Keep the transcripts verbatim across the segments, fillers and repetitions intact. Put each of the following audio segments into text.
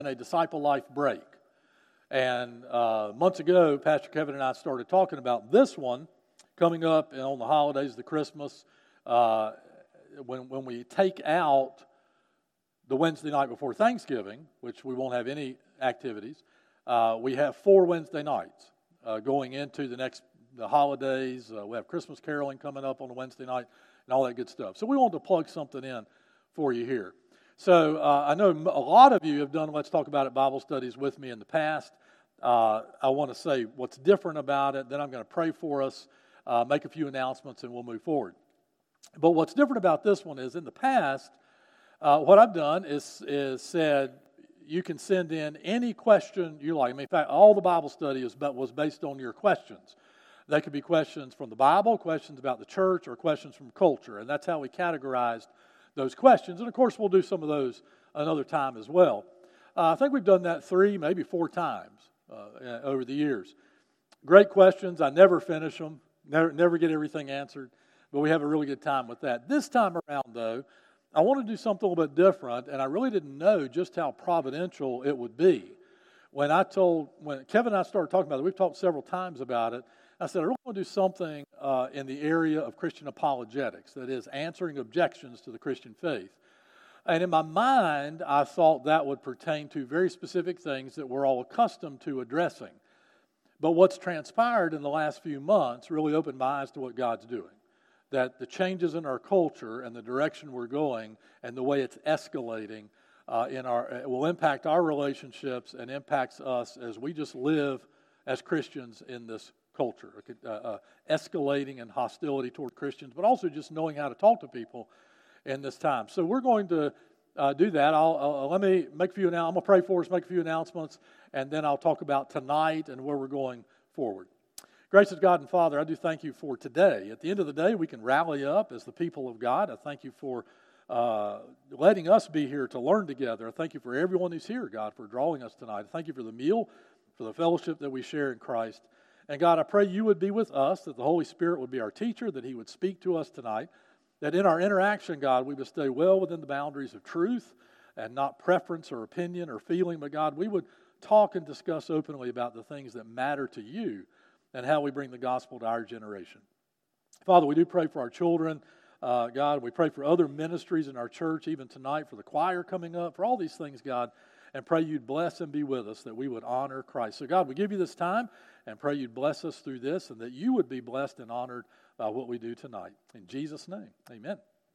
a Disciple Life break. And uh, months ago, Pastor Kevin and I started talking about this one coming up on the holidays, the Christmas, uh, when when we take out the Wednesday night before Thanksgiving, which we won't have any activities. Uh, we have four Wednesday nights uh, going into the next the holidays. Uh, we have Christmas caroling coming up on a Wednesday night and all that good stuff. So we wanted to plug something in for you here. So uh, I know a lot of you have done Let's Talk About It Bible studies with me in the past. Uh, I want to say what's different about it. Then I'm going to pray for us, uh, make a few announcements, and we'll move forward. But what's different about this one is in the past, uh, what I've done is, is said you can send in any question you like. I mean, in fact, all the Bible study is, was based on your questions. They could be questions from the Bible, questions about the church, or questions from culture. And that's how we categorized those questions. And, of course, we'll do some of those another time as well. Uh, I think we've done that three, maybe four times uh, over the years. Great questions. I never finish them, never, never get everything answered, but we have a really good time with that. This time around, though, I want to do something a little bit different, and I really didn't know just how providential it would be. When I told, when Kevin and I started talking about it, we've talked several times about it, I said, I really want to do something uh, in the area of Christian apologetics, that is, answering objections to the Christian faith. And in my mind, I thought that would pertain to very specific things that we're all accustomed to addressing. But what's transpired in the last few months really opened my eyes to what God's doing. That the changes in our culture and the direction we're going and the way it's escalating uh, in our it will impact our relationships and impacts us as we just live as Christians in this culture. Uh, uh, escalating in hostility toward Christians, but also just knowing how to talk to people in this time. So we're going to uh, do that. I'll, I'll let me make a few. Now I'm going to pray for us, make a few announcements, and then I'll talk about tonight and where we're going forward. Gracious God and Father, I do thank you for today. At the end of the day, we can rally up as the people of God. I thank you for uh, letting us be here to learn together. I thank you for everyone who's here, God, for drawing us tonight. I thank you for the meal, for the fellowship that we share in Christ. And God, I pray you would be with us, that the Holy Spirit would be our teacher, that he would speak to us tonight, that in our interaction, God, we would stay well within the boundaries of truth and not preference or opinion or feeling, but God, we would talk and discuss openly about the things that matter to you and how we bring the gospel to our generation. Father, we do pray for our children. Uh, God, we pray for other ministries in our church, even tonight, for the choir coming up, for all these things, God, and pray you'd bless and be with us, that we would honor Christ. So, God, we give you this time and pray you'd bless us through this and that you would be blessed and honored by what we do tonight. In Jesus' name, amen.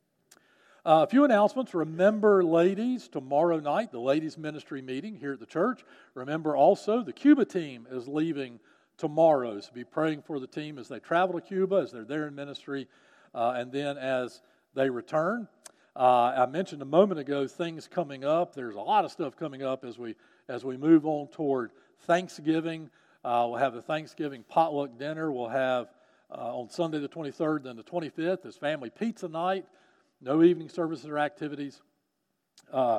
Uh, a few announcements. Remember, ladies, tomorrow night, the ladies' ministry meeting here at the church. Remember also, the Cuba team is leaving tomorrow. So be praying for the team as they travel to Cuba, as they're there in ministry, uh, and then as they return. Uh, I mentioned a moment ago things coming up. There's a lot of stuff coming up as we as we move on toward Thanksgiving. Uh, we'll have the Thanksgiving potluck dinner. We'll have uh, on Sunday the twenty-third, then the twenty-fifth is family pizza night. No evening services or activities. Uh,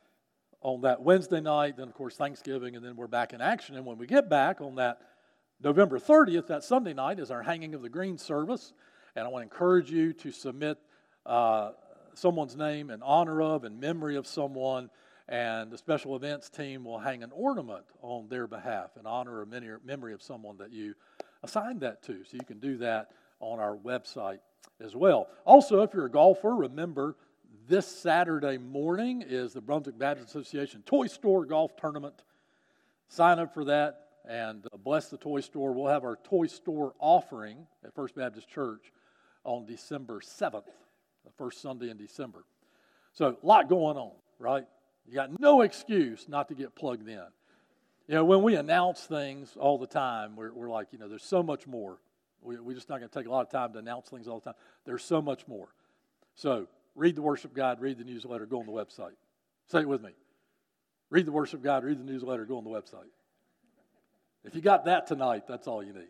on that Wednesday night, then of course Thanksgiving, and then we're back in action. And when we get back on that November thirtieth, that Sunday night, is our hanging of the green service. And I want to encourage you to submit uh, someone's name in honor of and memory of someone, and the special events team will hang an ornament on their behalf in honor or memory of someone that you assigned that to. So you can do that on our website as well. Also, if you're a golfer, remember this Saturday morning is the Brunswick Baptist Association Toy Store Golf Tournament. Sign up for that and bless the toy store. We'll have our toy store offering at First Baptist Church on December seventh, the first Sunday in December. So a lot going on, right? You got no excuse not to get plugged in. You know, when we announce things all the time, we're, we're like, you know, there's so much more. We, we're just not going to take a lot of time to announce things all the time. There's so much more. So read the worship guide, read the newsletter, go on the website. Say it with me. Read the worship guide, read the newsletter, go on the website. If you got that tonight, that's all you need.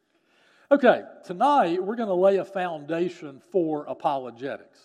Okay, tonight we're going to lay a foundation for apologetics.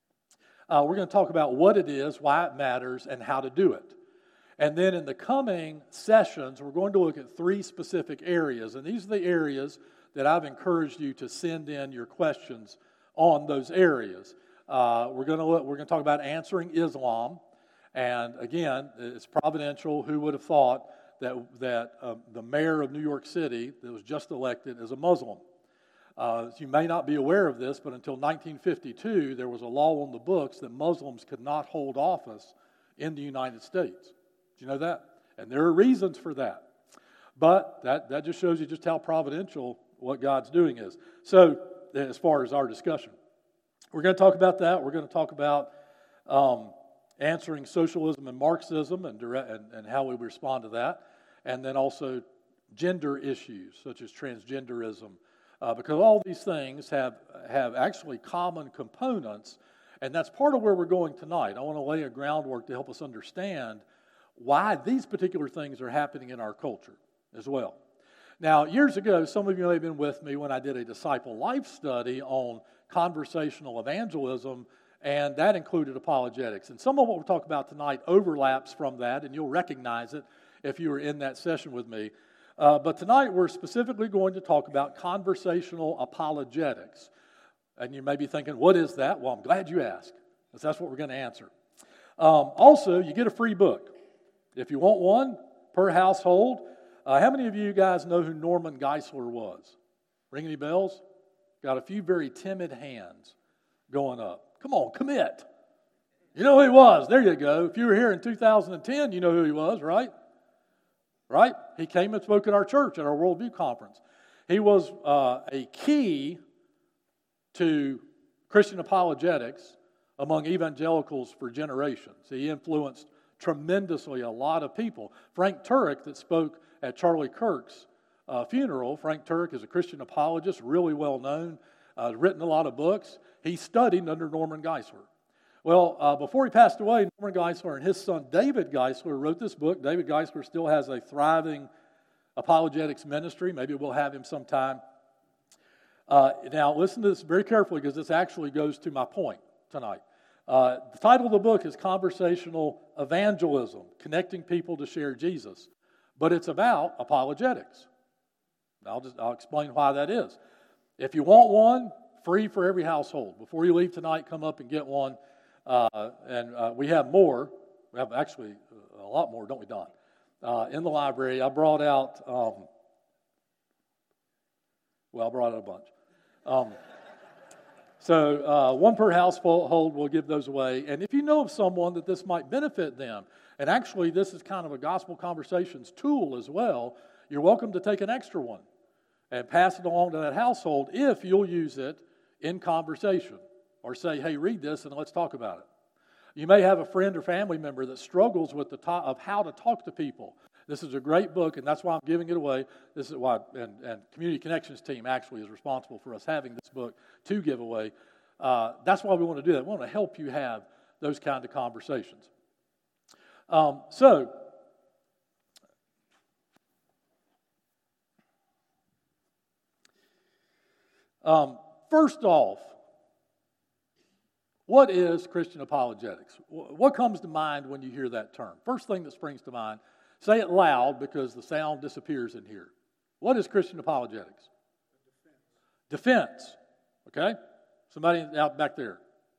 Uh, we're going to talk about what it is, why it matters, and how to do it. And then in the coming sessions, we're going to look at three specific areas. And these are the areas that I've encouraged you to send in your questions on those areas. Uh, we're going to look, we're going to talk about answering Islam. And again, it's providential. Who would have thought that, that uh, the mayor of New York City that was just elected is a Muslim? Uh, you may not be aware of this, but until nineteen fifty-two, there was a law on the books that Muslims could not hold office in the United States. Did you know that? And there are reasons for that. But that, that just shows you just how providential what God's doing is. So, as far as our discussion, we're going to talk about that. We're going to talk about um, answering socialism and Marxism and, direct, and, and how we respond to that. And then also gender issues such as transgenderism. Uh, because all these things have, have actually common components, and that's part of where we're going tonight. I want to lay a groundwork to help us understand why these particular things are happening in our culture as well. Now, years ago, some of you may have been with me when I did a disciple life study on conversational evangelism, and that included apologetics. And some of what we'll talk about tonight overlaps from that, and you'll recognize it if you were in that session with me. Uh, but tonight we're specifically going to talk about conversational apologetics. And you may be thinking, what is that? Well, I'm glad you asked, because that's what we're going to answer. Um, also, you get a free book. If you want one, per household. Uh, how many of you guys know who Norman Geisler was? Ring any bells? Got a few very timid hands going up. Come on, commit. You know who he was. There you go. If you were here in two thousand ten, you know who he was, right? Right? He came and spoke at our church at our Worldview Conference. He was uh, a key to Christian apologetics among evangelicals for generations. He influenced tremendously a lot of people. Frank Turek, that spoke at Charlie Kirk's uh, funeral, Frank Turek is a Christian apologist, really well known, uh, written a lot of books. He studied under Norman Geisler. Well, uh, before he passed away, Norman Geisler and his son David Geisler wrote this book. David Geisler still has a thriving apologetics ministry. Maybe we'll have him sometime. Uh, now, listen to this very carefully because this actually goes to my point tonight. Uh, the title of the book is Conversational Evangelism, Connecting People to Share Jesus. But it's about apologetics. I'll just I'll explain why that is. If you want one, free for every household. Before you leave tonight, come up and get one. Uh, and uh, we have more. We have actually a lot more, don't we, Don? Uh, in the library, I brought out, um, well, I brought out a bunch. Um, so uh, one per household, we'll give those away. And if you know of someone that this might benefit them, and actually this is kind of a Gospel Conversations tool as well, you're welcome to take an extra one and pass it along to that household if you'll use it in conversation. Or say, hey, read this and let's talk about it. You may have a friend or family member that struggles with the to- of how to talk to people. This is a great book, and that's why I'm giving it away. This is why, and, and Community Connections team actually is responsible for us having this book to give away. Uh, that's why we want to do that. We want to help you have those kind of conversations. Um, so, um, first off, what is Christian apologetics? What comes to mind when you hear that term? First thing that springs to mind, say it loud because the sound disappears in here. What is Christian apologetics? Defense. Defense. Okay? Somebody out back there.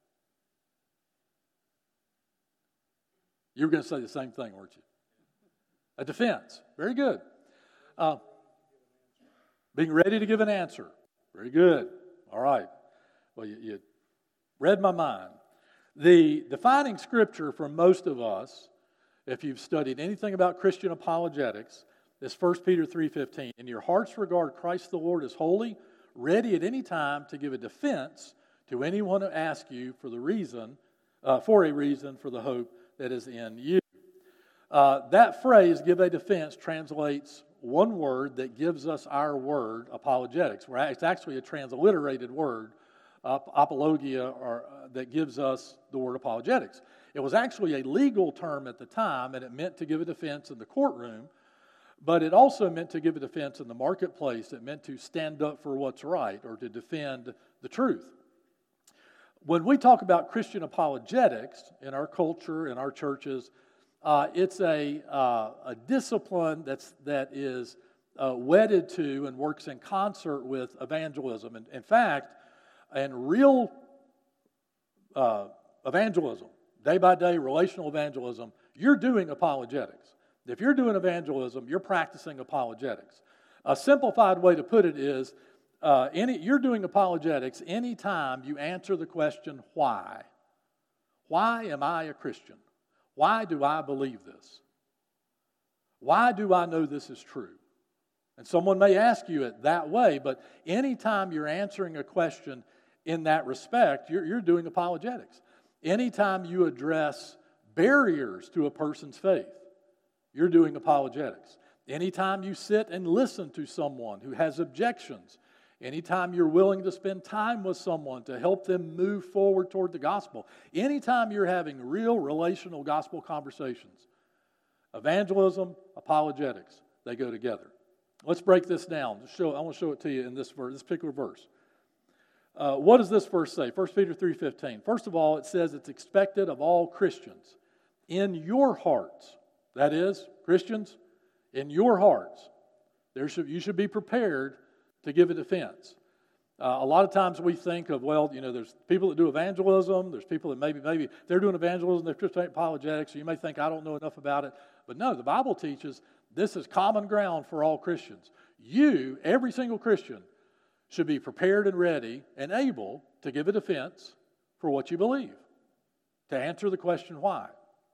You were going to say the same thing, weren't you? A defense. Very good. Uh, being ready to give an answer. Very good. All right. Well, you... you read my mind. The defining scripture for most of us, if you've studied anything about Christian apologetics, is First Peter three fifteen. In your hearts regard Christ the Lord as holy, ready at any time to give a defense to anyone who asks you for the reason, uh, for a reason for the hope that is in you. Uh, that phrase, give a defense, translates one word that gives us our word, apologetics. It's actually a transliterated word, Ap- apologia, or, uh, that gives us the word apologetics. It was actually a legal term at the time, and it meant to give a defense in the courtroom, but it also meant to give a defense in the marketplace. It meant to stand up for what's right or to defend the truth. When we talk about Christian apologetics in our culture, in our churches, uh, it's a, uh, a discipline that's, that is uh, wedded to and works in concert with evangelism. And in fact, and real uh, evangelism, day-by-day relational evangelism, you're doing apologetics. If you're doing evangelism, you're practicing apologetics. A simplified way to put it is, uh, any, you're doing apologetics anytime you answer the question, why? Why am I a Christian? Why do I believe this? Why do I know this is true? And someone may ask you it that way, but anytime you're answering a question in that respect, you're, you're doing apologetics. Anytime you address barriers to a person's faith, you're doing apologetics. Anytime you sit and listen to someone who has objections, anytime you're willing to spend time with someone to help them move forward toward the gospel, anytime you're having real relational gospel conversations, evangelism, apologetics, they go together. Let's break this down. Just show, I want to show it to you in this verse, this particular verse. Uh, what does this verse say? First Peter three fifteen. First of all, it says it's expected of all Christians in your hearts. That is, Christians, in your hearts, there should, you should be prepared to give a defense. Uh, a lot of times we think of, well, you know, there's people that do evangelism. There's people that maybe maybe they're doing evangelism, they're just apologetics. So you may think, I don't know enough about it. But no, the Bible teaches this is common ground for all Christians. You, every single Christian, should be prepared and ready and able to give a defense for what you believe, to answer the question why.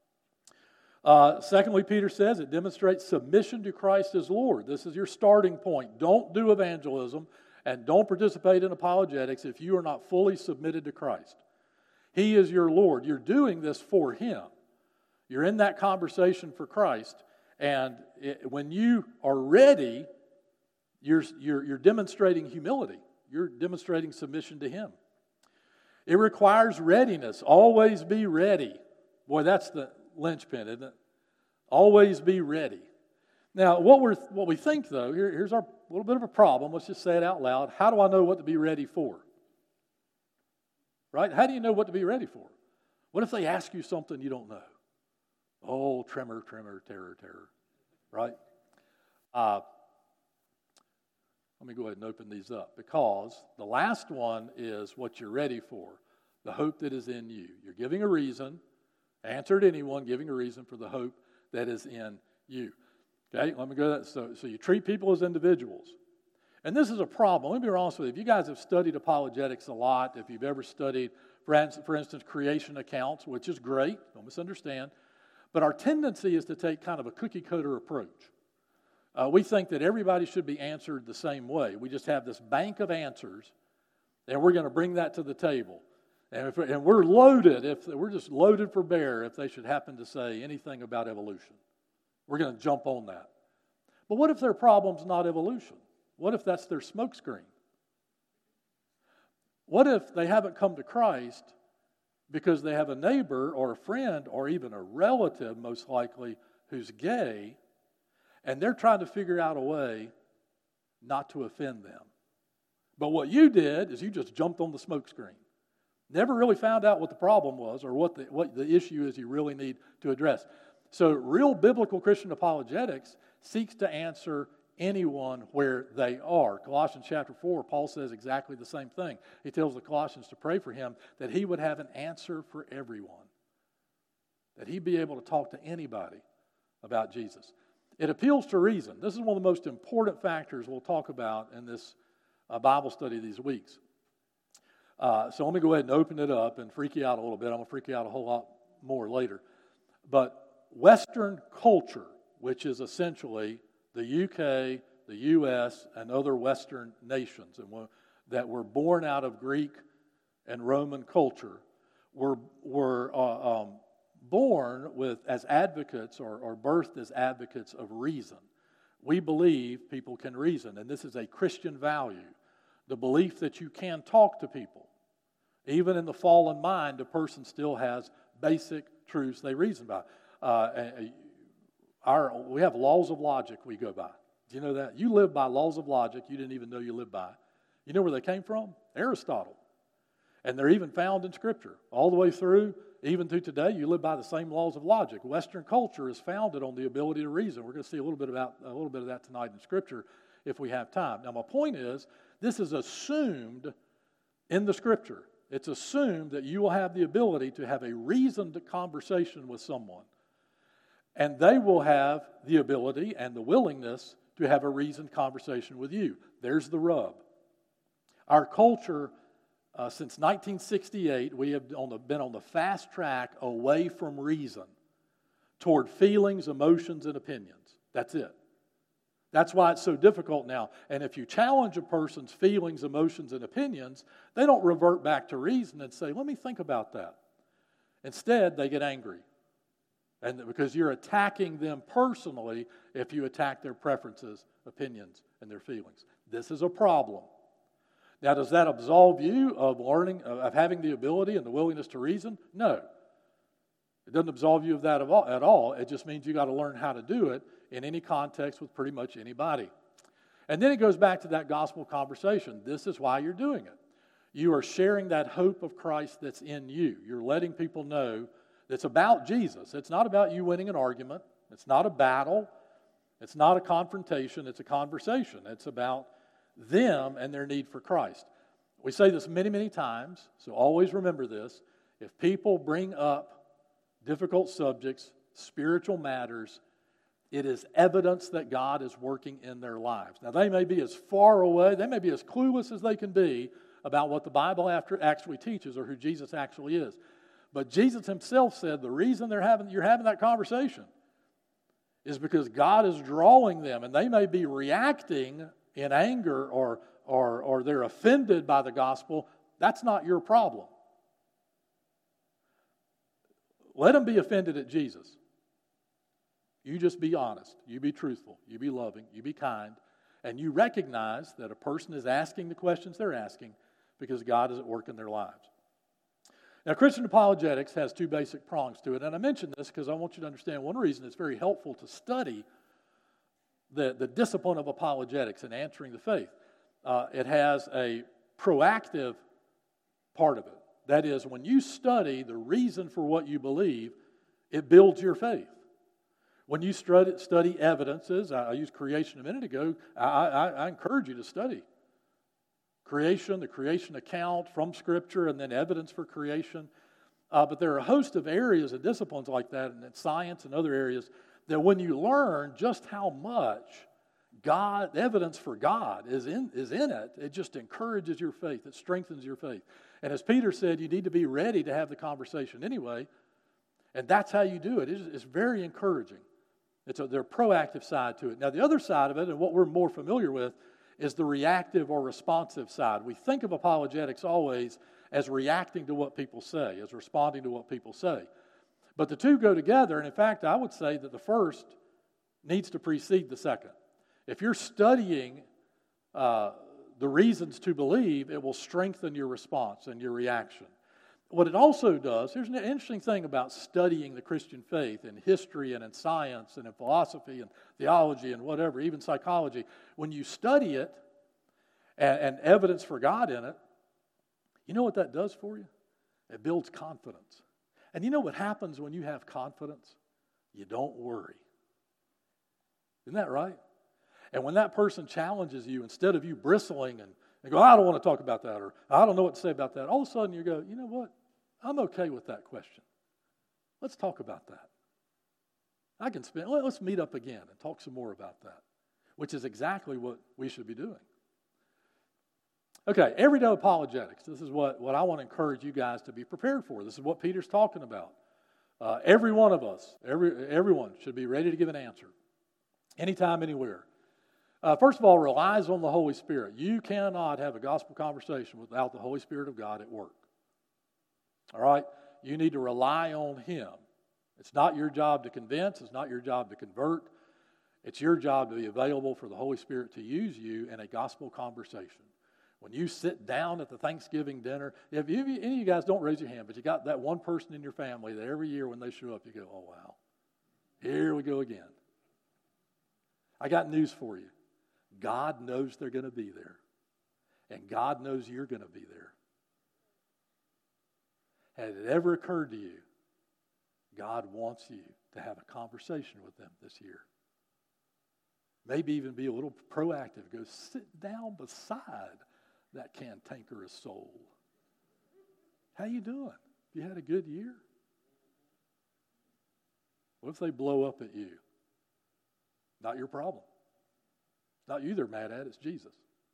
Uh, secondly, Peter says it demonstrates submission to Christ as Lord. This is your starting point. Don't do evangelism and don't participate in apologetics if you are not fully submitted to Christ. He is your Lord. You're doing this for Him. You're in that conversation for Christ, and it, when you are ready, you're, you're, you're demonstrating humility. You're demonstrating submission to Him. It requires readiness. Always be ready. Boy, that's the linchpin, isn't it? Always be ready. Now, what we what we think, though, here, here's our little bit of a problem. Let's just say it out loud. How do I know what to be ready for? Right? How do you know what to be ready for? What if they ask you something you don't know? Oh, tremor, tremor, terror, terror. Right? Uh, let me go ahead and open these up, because the last one is what you're ready for, the hope that is in you. You're giving a reason. Answer to anyone, giving a reason for the hope that is in you. Okay, let me go to that. So, so you treat people as individuals. And this is a problem. Let me be honest with you. If you guys have studied apologetics a lot, if you've ever studied, for instance, for instance, creation accounts, which is great, don't misunderstand, but our tendency is to take kind of a cookie-cutter approach. Uh, we think that everybody should be answered the same way. We just have this bank of answers, and we're going to bring that to the table. And, if, and we're loaded, if we're just loaded for bear if they should happen to say anything about evolution. We're going to jump on that. But what if their problem's not evolution? What if that's their smokescreen? What if they haven't come to Christ because they have a neighbor or a friend or even a relative, most likely, who's gay, and they're trying to figure out a way not to offend them? But what you did is you just jumped on the smokescreen. Never really found out what the problem was or what the, what the issue is you really need to address. So real biblical Christian apologetics seeks to answer anyone where they are. Colossians chapter four, Paul says exactly the same thing. He tells the Colossians to pray for him that he would have an answer for everyone, that he'd be able to talk to anybody about Jesus. It appeals to reason. This is one of the most important factors we'll talk about in this uh, Bible study these weeks. Uh, so let me go ahead and open it up and freak you out a little bit. I'm going to freak you out a whole lot more later. But Western culture, which is essentially the U K, the U S, and other Western nations and that were born out of Greek and Roman culture, were, were uh, um, born with as advocates or, or birthed as advocates of reason. We believe people can reason, and this is a Christian value. The belief that you can talk to people. Even in the fallen mind, a person still has basic truths they reason by. Uh, our, we have laws of logic we go by. Do you know that? You live by laws of logic you didn't even know you lived by. You know where they came from? Aristotle. And they're even found in Scripture. All the way through, even to today, you live by the same laws of logic. Western culture is founded on the ability to reason. We're going to see a little bit about a little bit of that tonight in Scripture if we have time. Now, my point is, this is assumed in the Scripture. It's assumed that you will have the ability to have a reasoned conversation with someone. And they will have the ability and the willingness to have a reasoned conversation with you. There's the rub. Our culture, uh, since nineteen sixty-eight, we have on the, been on the fast track away from reason toward feelings, emotions, and opinions. That's it. That's why it's so difficult now. And if you challenge a person's feelings, emotions, and opinions, they don't revert back to reason and say, let me think about that. Instead, they get angry. And because you're attacking them personally if you attack their preferences, opinions, and their feelings. This is a problem. Now, does that absolve you of learning, of having the ability and the willingness to reason? No. It doesn't absolve you of that at all. It just means you got to learn how to do it in any context with pretty much anybody. And then it goes back to that gospel conversation. This is why you're doing it. You are sharing that hope of Christ that's in you. You're letting people know it's about Jesus. It's not about you winning an argument. It's not a battle. It's not a confrontation. It's a conversation. It's about them and their need for Christ. We say this many, many times, so always remember this. If people bring up difficult subjects, spiritual matters, it is evidence that God is working in their lives. Now, they may be as far away, they may be as clueless as they can be about what the Bible actually teaches or who Jesus actually is. But Jesus himself said the reason they're having, you're having that conversation is because God is drawing them, and they may be reacting in anger or, or, or they're offended by the gospel. That's not your problem. Let them be offended at Jesus. You just be honest. You be truthful. You be loving. You be kind. And you recognize that a person is asking the questions they're asking because God is at work in their lives. Now, Christian apologetics has two basic prongs to it. And I mention this because I want you to understand one reason it's very helpful to study the, the discipline of apologetics and answering the faith. Uh, it has a proactive part of it. That is, when you study the reason for what you believe, it builds your faith. When you study, study evidences, I, I used creation a minute ago, I, I, I encourage you to study creation, the creation account from Scripture, and then evidence for creation. Uh, but there are a host of areas and disciplines like that, and science and other areas, that when you learn just how much God, evidence for God is in, is in it, it just encourages your faith. It strengthens your faith. And as Peter said, you need to be ready to have the conversation anyway. And that's how you do it. It's, it's very encouraging. It's a, there's a proactive side to it. Now, the other side of it, and what we're more familiar with, is the reactive or responsive side. We think of apologetics always as reacting to what people say, as responding to what people say. But the two go together, and in fact, I would say that the first needs to precede the second. If you're studying uh, the reasons to believe, it will strengthen your response and your reaction. What it also does, here's an interesting thing about studying the Christian faith in history and in science and in philosophy and theology and whatever, even psychology. When you study it and, and evidence for God in it, you know what that does for you? It builds confidence. And you know what happens when you have confidence? You don't worry. Isn't that right? And when that person challenges you, instead of you bristling and, and go, I don't want to talk about that, or I don't know what to say about that, all of a sudden you go, you know what? I'm okay with that question. Let's talk about that. I can spend, let's meet up again and talk some more about that, which is exactly what we should be doing. Okay, everyday apologetics. This is what, what I want to encourage you guys to be prepared for. This is what Peter's talking about. Uh, every one of us, every everyone should be ready to give an answer. Anytime, anywhere. Uh, first of all, relies on the Holy Spirit. You cannot have a gospel conversation without the Holy Spirit of God at work. All right? You need to rely on Him. It's not your job to convince. It's not your job to convert. It's your job to be available for the Holy Spirit to use you in a gospel conversation. When you sit down at the Thanksgiving dinner, if you, any of you guys don't raise your hand, but you got that one person in your family that every year when they show up, you go, oh, wow, here we go again. I got news for you. God knows they're going to be there. And God knows you're going to be there. Has it ever occurred to you, God wants you to have a conversation with them this year? Maybe even be a little proactive. Go sit down beside that cantankerous soul. How you doing? You had a good year? What if they blow up at you? Not your problem. It's not you they're mad at, it's Jesus.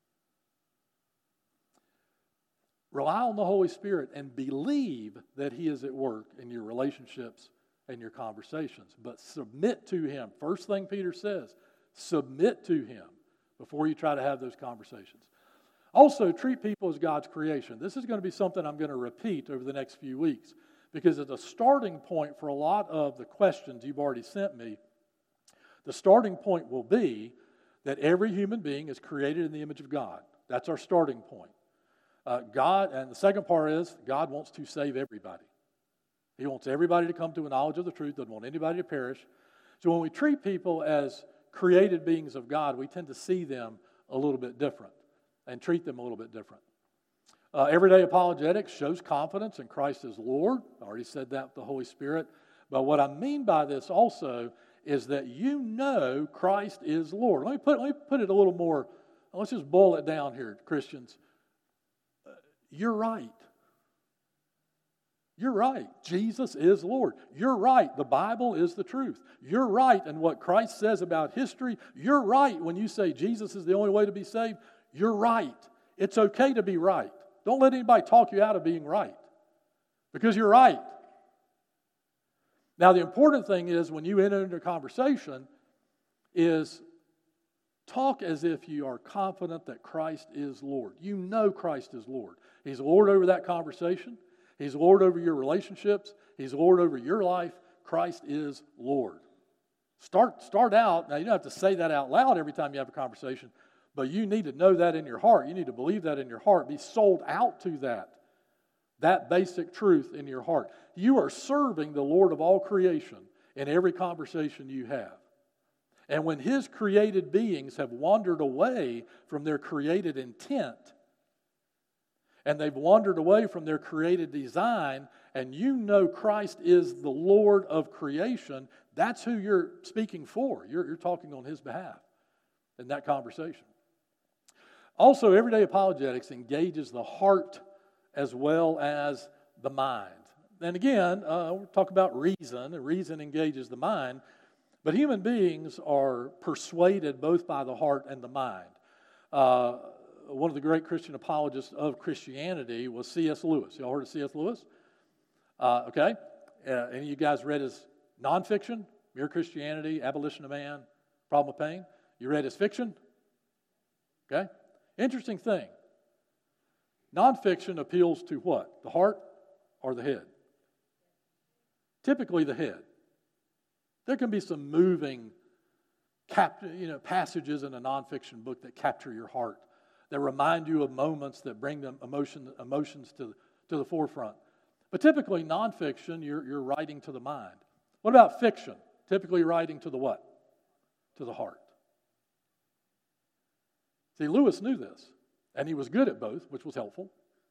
Rely on the Holy Spirit and believe that He is at work in your relationships and your conversations. But submit to Him. First thing Peter says, submit to Him before you try to have those conversations. Also, treat people as God's creation. This is going to be something I'm going to repeat over the next few weeks because it's a starting point for a lot of the questions you've already sent me. The starting point will be that every human being is created in the image of God. That's our starting point. Uh, God, and the second part is God wants to save everybody. He wants everybody to come to a knowledge of the truth, doesn't want anybody to perish. So when we treat people as created beings of God, we tend to see them a little bit different and treat them a little bit different. Uh, everyday apologetics shows confidence in Christ as Lord. I already said that with the Holy Spirit. But what I mean by this also is that you know Christ is Lord. Let me put, let me put it a little more, let's just boil it down here, Christians. Uh, you're right. You're right. Jesus is Lord. You're right. The Bible is the truth. You're right in what Christ says about history. You're right when you say Jesus is the only way to be saved. You're right. It's okay to be right. Don't let anybody talk you out of being right because you're right. Now, the important thing is when you enter into a conversation is talk as if you are confident that Christ is Lord. You know Christ is Lord. He's Lord over that conversation. He's Lord over your relationships. He's Lord over your life. Christ is Lord. Start, start out. Now, you don't have to say that out loud every time you have a conversation, but you need to know that in your heart. You need to believe that in your heart. Be sold out to that. That basic truth in your heart. You are serving the Lord of all creation in every conversation you have. And when His created beings have wandered away from their created intent, and they've wandered away from their created design, and you know Christ is the Lord of creation, that's who you're speaking for. You're, you're talking on His behalf in that conversation. Also, everyday apologetics engages the heart as well as the mind. And again, uh, we're talking about reason, and reason engages the mind, but human beings are persuaded both by the heart and the mind. Uh, one of the great Christian apologists of Christianity was C S Lewis. Y'all heard of C S Lewis? Uh, okay. Uh, any of you guys read his nonfiction, Mere Christianity, Abolition of Man, Problem of Pain? You read his fiction? Okay. Interesting thing. Nonfiction appeals to what? The heart or the head? Typically the head. There can be some moving cap, you know, passages in a nonfiction book that capture your heart, that remind you of moments that bring them emotion, emotions to, to the forefront. But typically nonfiction, you're, you're writing to the mind. What about fiction? Typically writing to the what? To the heart. See, Lewis knew this, and he was good at both, which was helpful.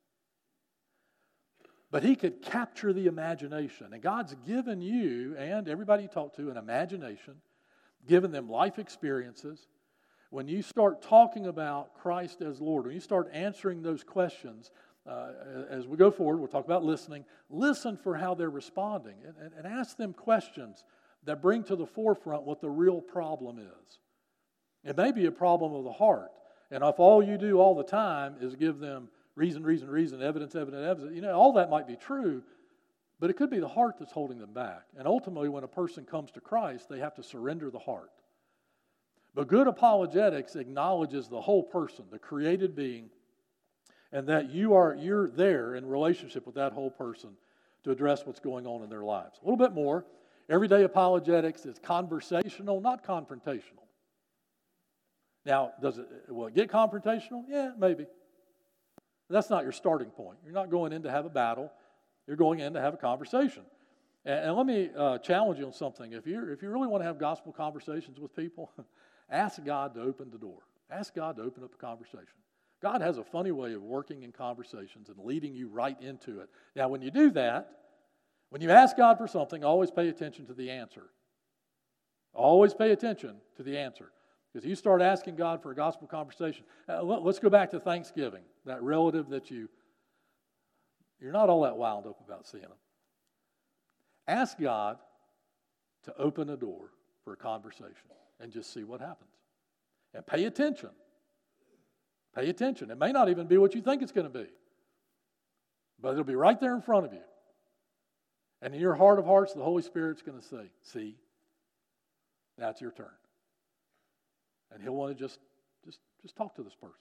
But he could capture the imagination. And God's given you and everybody you talk to an imagination, given them life experiences. When you start talking about Christ as Lord, when you start answering those questions, uh, as we go forward, we'll talk about listening. Listen for how they're responding and, and, and ask them questions that bring to the forefront what the real problem is. It may be a problem of the heart. And if all you do all the time is give them reason, reason, reason, evidence, evidence, evidence, you know, all that might be true, but it could be the heart that's holding them back. And ultimately, when a person comes to Christ, they have to surrender the heart. But good apologetics acknowledges the whole person, the created being, and that you are, you're there in relationship with that whole person to address what's going on in their lives. A little bit more. Everyday apologetics is conversational, not confrontational. Now, does it, will it get confrontational? Yeah, maybe. That's not your starting point. You're not going in to have a battle. You're going in to have a conversation. And, and let me uh, challenge you on something. If you if you really want to have gospel conversations with people, ask God to open the door. Ask God to open up a conversation. God has a funny way of working in conversations and leading you right into it. Now, when you do that, when you ask God for something, always pay attention to the answer. Always pay attention to the answer. Because you start asking God for a gospel conversation. Uh, let, let's go back to Thanksgiving. That relative that you, you're not all that wound up about seeing them. Ask God to open a door for a conversation and just see what happens. And pay attention. Pay attention. It may not even be what you think it's going to be, but it'll be right there in front of you. And in your heart of hearts, the Holy Spirit's going to say, see, now it's your turn. And he'll want to just, just, just talk to this person.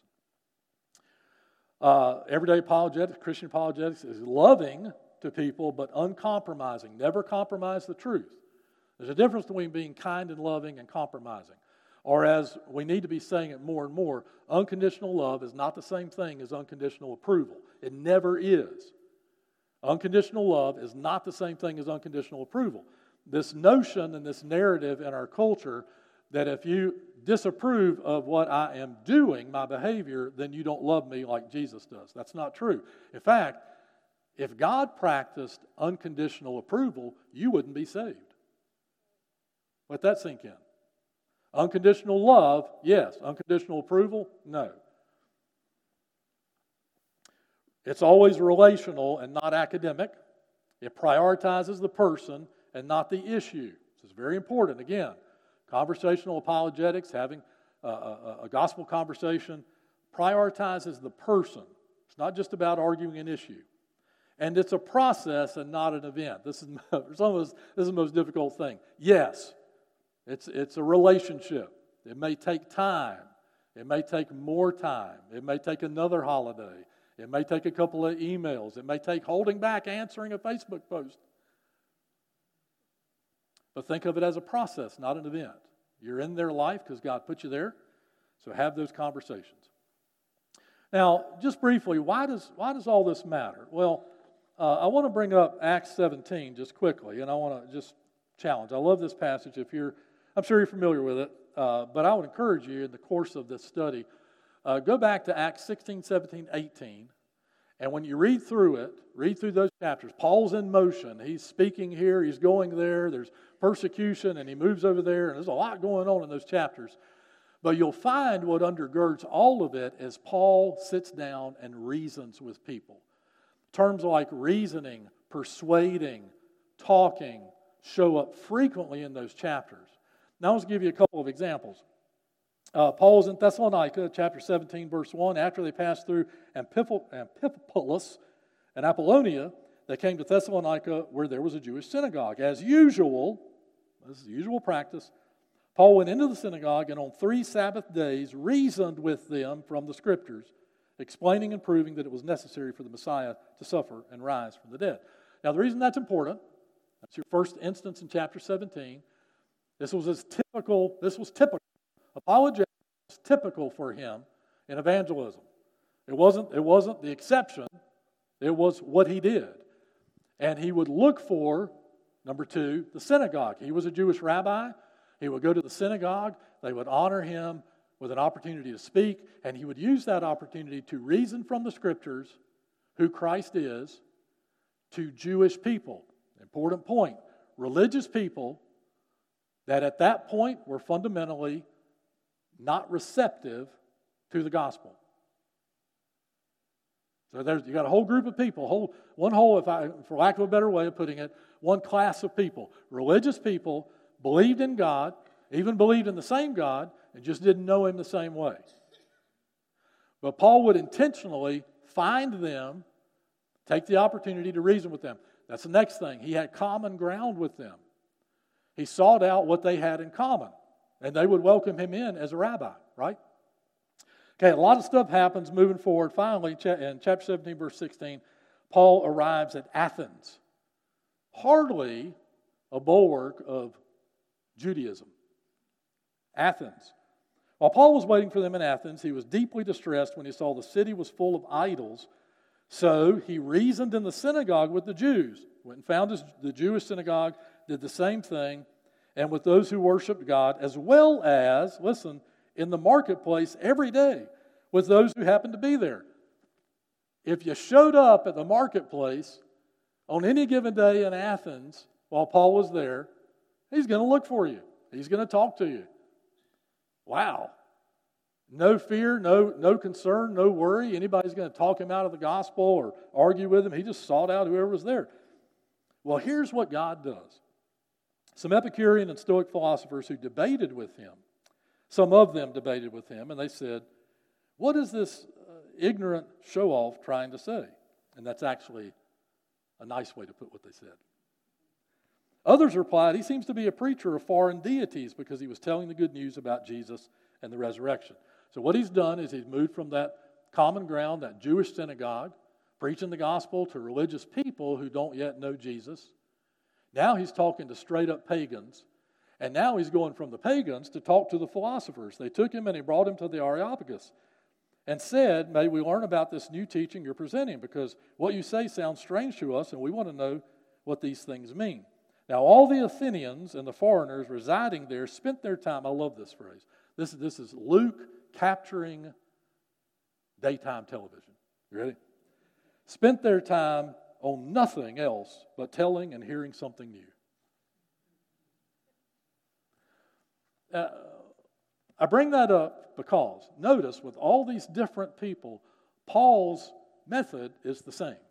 Uh, everyday apologetics, Christian apologetics is loving to people, but uncompromising. Never compromise the truth. There's a difference between being kind and loving and compromising. Or as we need to be saying it more and more, unconditional love is not the same thing as unconditional approval. It never is. Unconditional love is not the same thing as unconditional approval. This notion and this narrative in our culture that if you disapprove of what I am doing, my behavior, then you don't love me like Jesus does. That's not true. In fact, if God practiced unconditional approval, you wouldn't be saved. Let that sink in. Unconditional love, yes. Unconditional approval, no. It's always relational and not academic. It prioritizes the person and not the issue. This is very important. Again, conversational apologetics, having a, a, a gospel conversation, prioritizes the person. It's not just about arguing an issue. And it's a process and not an event. This is, some of us, this is the most difficult thing. Yes, it's, it's a relationship. It may take time. It may take more time. It may take another holiday. It may take a couple of emails. It may take holding back answering a Facebook post. But think of it as a process, not an event. You're in their life because God put you there, so have those conversations. Now, just briefly, why does why does all this matter? Well, uh, I want to bring up Acts seventeen just quickly, and I want to just challenge. I love this passage. If you're, I'm sure you're familiar with it, uh, but I would encourage you in the course of this study, uh, go back to Acts sixteen, seventeen, eighteen, and when you read through it, read through those chapters. Paul's in motion. He's speaking here. He's going there. There's persecution, and he moves over there, and there's a lot going on in those chapters. But you'll find what undergirds all of it is Paul sits down and reasons with people. Terms like reasoning, persuading, talking show up frequently in those chapters. Now, let's give you a couple of examples. Uh, Paul's in Thessalonica, chapter seventeen, verse one. After they passed through Amphipolis and Apollonia, they came to Thessalonica where there was a Jewish synagogue. As usual, this is the usual practice, Paul went into the synagogue and on three Sabbath days reasoned with them from the Scriptures, explaining and proving that it was necessary for the Messiah to suffer and rise from the dead. Now, the reason that's important, that's your first instance in chapter seventeen. This was as typical, this was typical. Apologetics was typical for him in evangelism. It wasn't, it wasn't the exception. It was what he did. And he would look for, number two, the synagogue. He was a Jewish rabbi. He would go to the synagogue. They would honor him with an opportunity to speak, and he would use that opportunity to reason from the Scriptures who Christ is to Jewish people. Important point. Religious people that at that point were fundamentally not receptive to the gospel. So there's you got a whole group of people, whole one whole, if I, for lack of a better way of putting it, one class of people. Religious people believed in God, even believed in the same God, and just didn't know Him the same way. But Paul would intentionally find them, take the opportunity to reason with them. That's the next thing. He had common ground with them. He sought out what they had in common, and they would welcome him in as a rabbi, right? Okay, a lot of stuff happens moving forward. Finally, in chapter seventeen, verse sixteen, Paul arrives at Athens. Hardly a bulwark of Judaism. Athens. While Paul was waiting for them in Athens, he was deeply distressed when he saw the city was full of idols. So he reasoned in the synagogue with the Jews. Went and found his, the Jewish synagogue, did the same thing, and with those who worshiped God, as well as, listen, in the marketplace every day with those who happened to be there. If you showed up at the marketplace on any given day in Athens while Paul was there, he's going to look for you. He's going to talk to you. Wow. No fear, no, no concern, no worry. Anybody's going to talk him out of the gospel or argue with him. He just sought out whoever was there. Well, here's what God does. Some Epicurean and Stoic philosophers who debated with him, some of them debated with him, and they said, what is this uh, ignorant show-off trying to say? And that's actually a nice way to put what they said. Others replied, he seems to be a preacher of foreign deities because he was telling the good news about Jesus and the resurrection. So what he's done is he's moved from that common ground, that Jewish synagogue, preaching the gospel to religious people who don't yet know Jesus. Now he's talking to straight-up pagans. And now he's going from the pagans to talk to the philosophers. They took him and he brought him to the Areopagus and said, may we learn about this new teaching you're presenting, because what you say sounds strange to us and we want to know what these things mean. Now all the Athenians and the foreigners residing there spent their time, I love this phrase, this, this is Luke capturing daytime television. You ready? Spent their time on nothing else but telling and hearing something new. Uh, I bring that up because, notice, with all these different people, Paul's method is the same.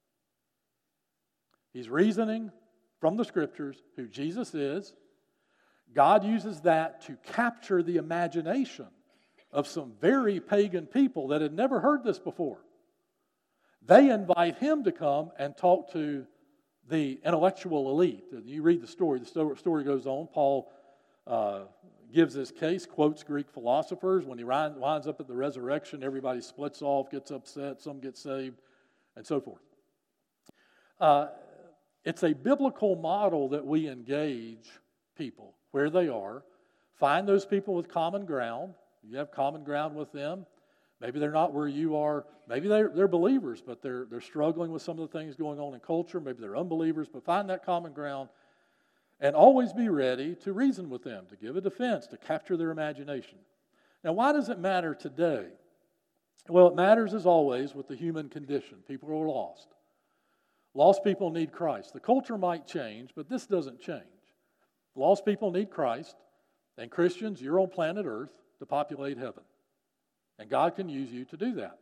He's reasoning from the Scriptures who Jesus is. God uses that to capture the imagination of some very pagan people that had never heard this before. They invite him to come and talk to the intellectual elite. You read the story. The story goes on. Paul uh, gives his case, quotes Greek philosophers. When he winds up at the resurrection, everybody splits off, gets upset, some get saved, and so forth. Uh, it's a biblical model that we engage people where they are. Find those people with common ground. You have common ground with them. Maybe they're not where you are. Maybe they're, they're believers, but they're, they're struggling with some of the things going on in culture. Maybe they're unbelievers, but find that common ground and always be ready to reason with them, to give a defense, to capture their imagination. Now, why does it matter today? Well, it matters as always with the human condition. People are lost. Lost people need Christ. The culture might change, but this doesn't change. Lost people need Christ, and Christians, you're on planet Earth to populate heaven. And God can use you to do that.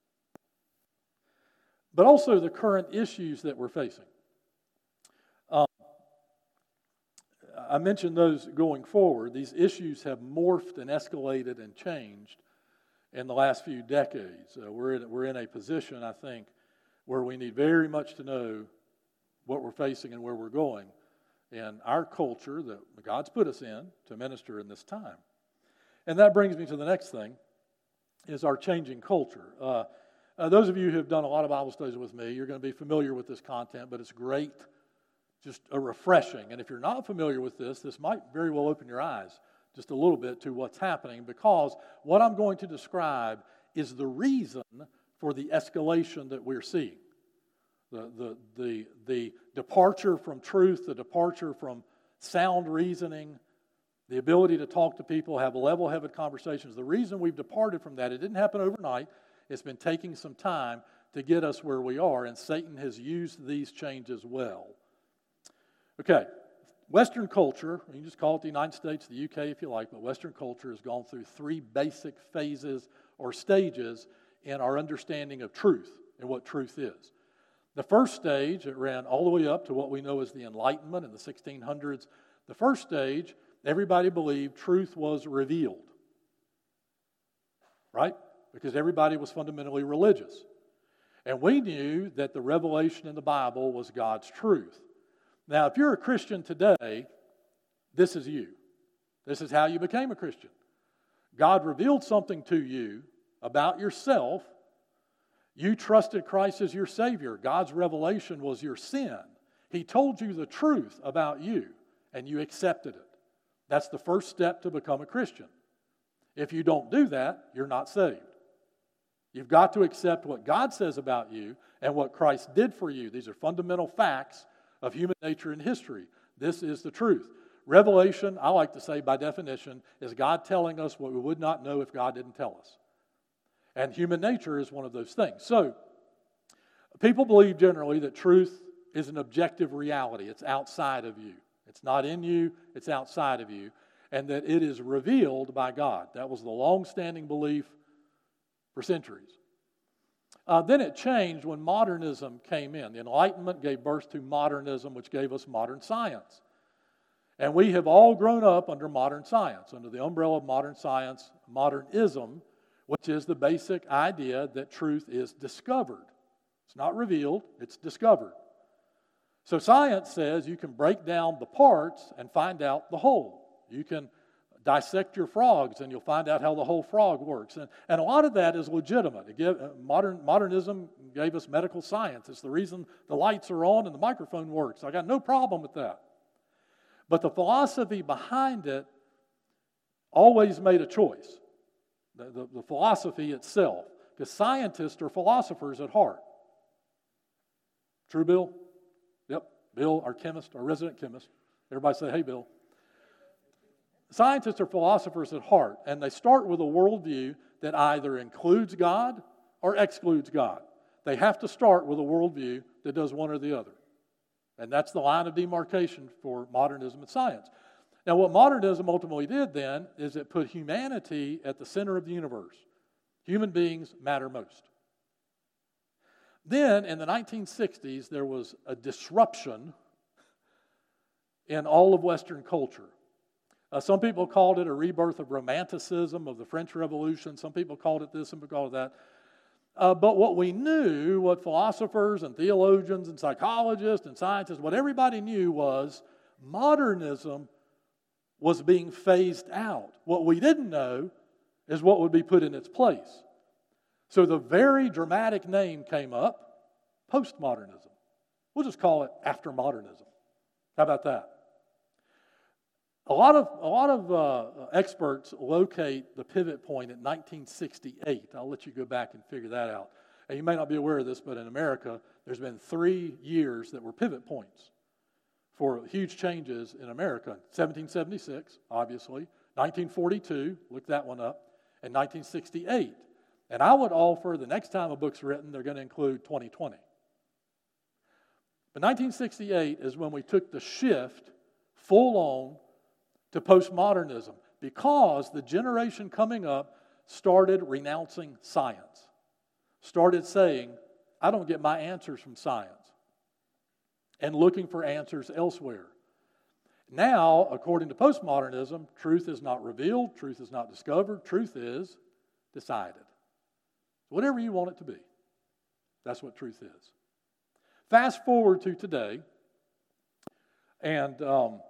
But also the current issues that we're facing. Um, I mentioned those going forward. These issues have morphed and escalated and changed in the last few decades. Uh, we're, in, we're in a position, I think, where we need very much to know what we're facing and where we're going in our culture that God's put us in to minister in this time. And that brings me to the next thing, is our changing culture. Uh, uh, those of you who have done a lot of Bible studies with me, you're going to be familiar with this content, but it's great, just a refreshing. And if you're not familiar with this, this might very well open your eyes just a little bit to what's happening, because what I'm going to describe is the reason for the escalation that we're seeing. The, the, the, the departure from truth, the departure from sound reasoning, the ability to talk to people, have level-headed conversations. The reason we've departed from that, it didn't happen overnight. It's been taking some time to get us where we are, and Satan has used these changes well. Okay, Western culture, you can just call it the United States, the U K if you like, but Western culture has gone through three basic phases or stages in our understanding of truth and what truth is. The first stage, it ran all the way up to what we know as the Enlightenment in the sixteen hundreds. The first stage, everybody believed truth was revealed, right? Because everybody was fundamentally religious. And we knew that the revelation in the Bible was God's truth. Now, if you're a Christian today, this is you. This is how you became a Christian. God revealed something to you about yourself. You trusted Christ as your Savior. God's revelation was your sin. He told you the truth about you, and you accepted it. That's the first step to become a Christian. If you don't do that, you're not saved. You've got to accept what God says about you and what Christ did for you. These are fundamental facts of human nature and history. This is the truth. Revelation, I like to say by definition, is God telling us what we would not know if God didn't tell us. And human nature is one of those things. So, people believe generally that truth is an objective reality. It's outside of you. It's not in you, it's outside of you. and that it is revealed by God. That was the long-standing belief for centuries. Uh, then it changed when modernism came in. The Enlightenment gave birth to modernism, which gave us modern science. And we have all grown up under modern science, under the umbrella of modern science, modernism, which is the basic idea that truth is discovered. It's not revealed, it's discovered. So science says you can break down the parts and find out the whole. You can dissect your frogs and you'll find out how the whole frog works. And, and a lot of that is legitimate. It give, modern, modernism gave us medical science. It's the reason the lights are on and the microphone works. I got no problem with that. But the philosophy behind it always made a choice. The, the, the philosophy itself. Because scientists are philosophers at heart. True, Bill? Yep. Bill, our chemist, our resident chemist. Everybody say, hey, Bill. Scientists are philosophers at heart, and they start with a worldview that either includes God or excludes God. They have to start with a worldview that does one or the other. And that's the line of demarcation for modernism and science. Now, what modernism ultimately did then is it put humanity at the center of the universe. Human beings matter most. Then, in the nineteen sixties, there was a disruption in all of Western culture. Uh, some people called it a rebirth of Romanticism, of the French Revolution. Some people called it this, some people called it that. Uh, but what we knew, what philosophers and theologians and psychologists and scientists, what everybody knew was modernism was being phased out. What we didn't know is what would be put in its place. So the very dramatic name came up, postmodernism. We'll just call it aftermodernism. How about that? A lot of, a lot of uh, experts locate the pivot point at nineteen sixty-eight. I'll let you go back and figure that out. And you may not be aware of this, but in America, there's been three years that were pivot points for huge changes in America. seventeen seventy-six, obviously, nineteen forty-two, look that one up, and nineteen sixty-eight. And I would offer the next time a book's written, they're going to include twenty twenty. But nineteen sixty-eight is when we took the shift full on to postmodernism, because the generation coming up started renouncing science, started saying, I don't get my answers from science, and looking for answers elsewhere. Now, according to postmodernism, truth is not revealed, truth is not discovered, truth is decided. Whatever you want it to be, that's what truth is. Fast forward to today, and um,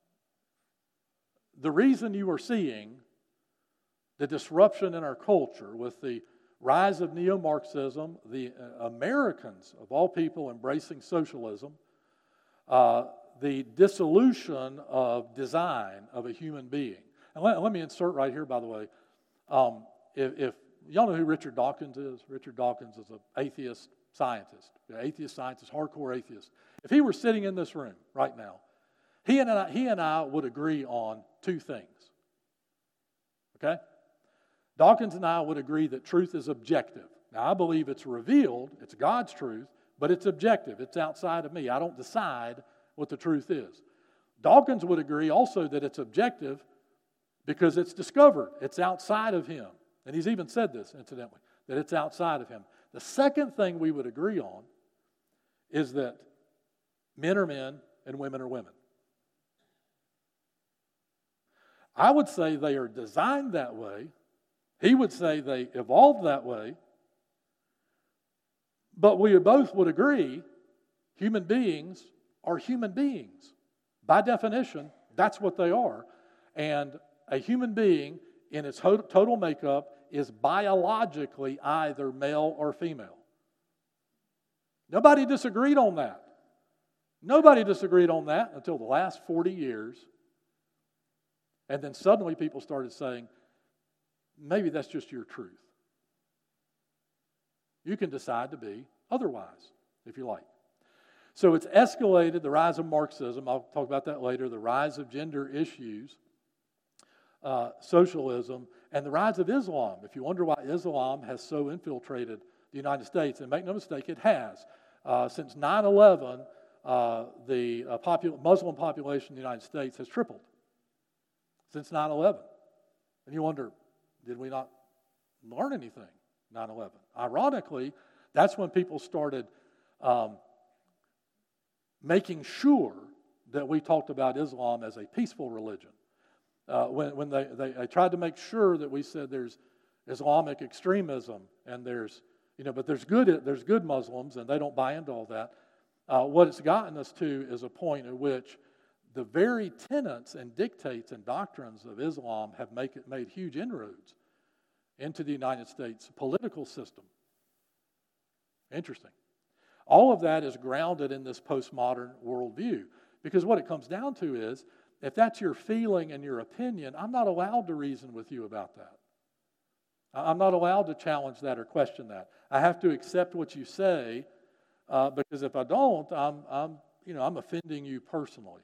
the reason you are seeing the disruption in our culture with the rise of neo-Marxism, the uh, Americans, of all people, embracing socialism, uh, the dissolution of design of a human being. And let, let me insert right here, by the way, um, if, if y'all know who Richard Dawkins is, Richard Dawkins is an atheist scientist, an atheist scientist, hardcore atheist. If he were sitting in this room right now, He and, I, he and I would agree on two things, okay? Dawkins and I would agree that truth is objective. Now, I believe it's revealed, it's God's truth, but it's objective. It's outside of me. I don't decide what the truth is. Dawkins would agree also that it's objective because it's discovered. It's outside of him. And he's even said this, incidentally, that it's outside of him. The second thing we would agree on is that men are men and women are women. I would say they are designed that way. He would say they evolved that way. But we both would agree human beings are human beings. By definition, that's what they are. And a human being in its total makeup is biologically either male or female. Nobody disagreed on that. Nobody disagreed on that until the last forty years. And then suddenly people started saying, maybe that's just your truth. You can decide to be otherwise, if you like. So it's escalated, the rise of Marxism, I'll talk about that later, the rise of gender issues, uh, socialism, and the rise of Islam. If you wonder why Islam has so infiltrated the United States, and make no mistake, it has. Uh, since nine eleven, uh, the uh, popul- Muslim population in the United States has tripled. since nine eleven. And you wonder, did we not learn anything nine eleven? Ironically, that's when people started um, making sure that we talked about Islam as a peaceful religion. Uh, when when they, they, they tried to make sure that we said there's Islamic extremism and there's, you know, but there's good there's good Muslims and they don't buy into all that. Uh, what it's gotten us to is a point at which the very tenets and dictates and doctrines of Islam have make it, made huge inroads into the United States political system. Interesting. All of that is grounded in this postmodern worldview, because what it comes down to is, if that's your feeling and your opinion, I'm not allowed to reason with you about that. I'm not allowed to challenge that or question that. I have to accept what you say, uh, because if I don't, I'm, I'm, you know, I'm offending you personally.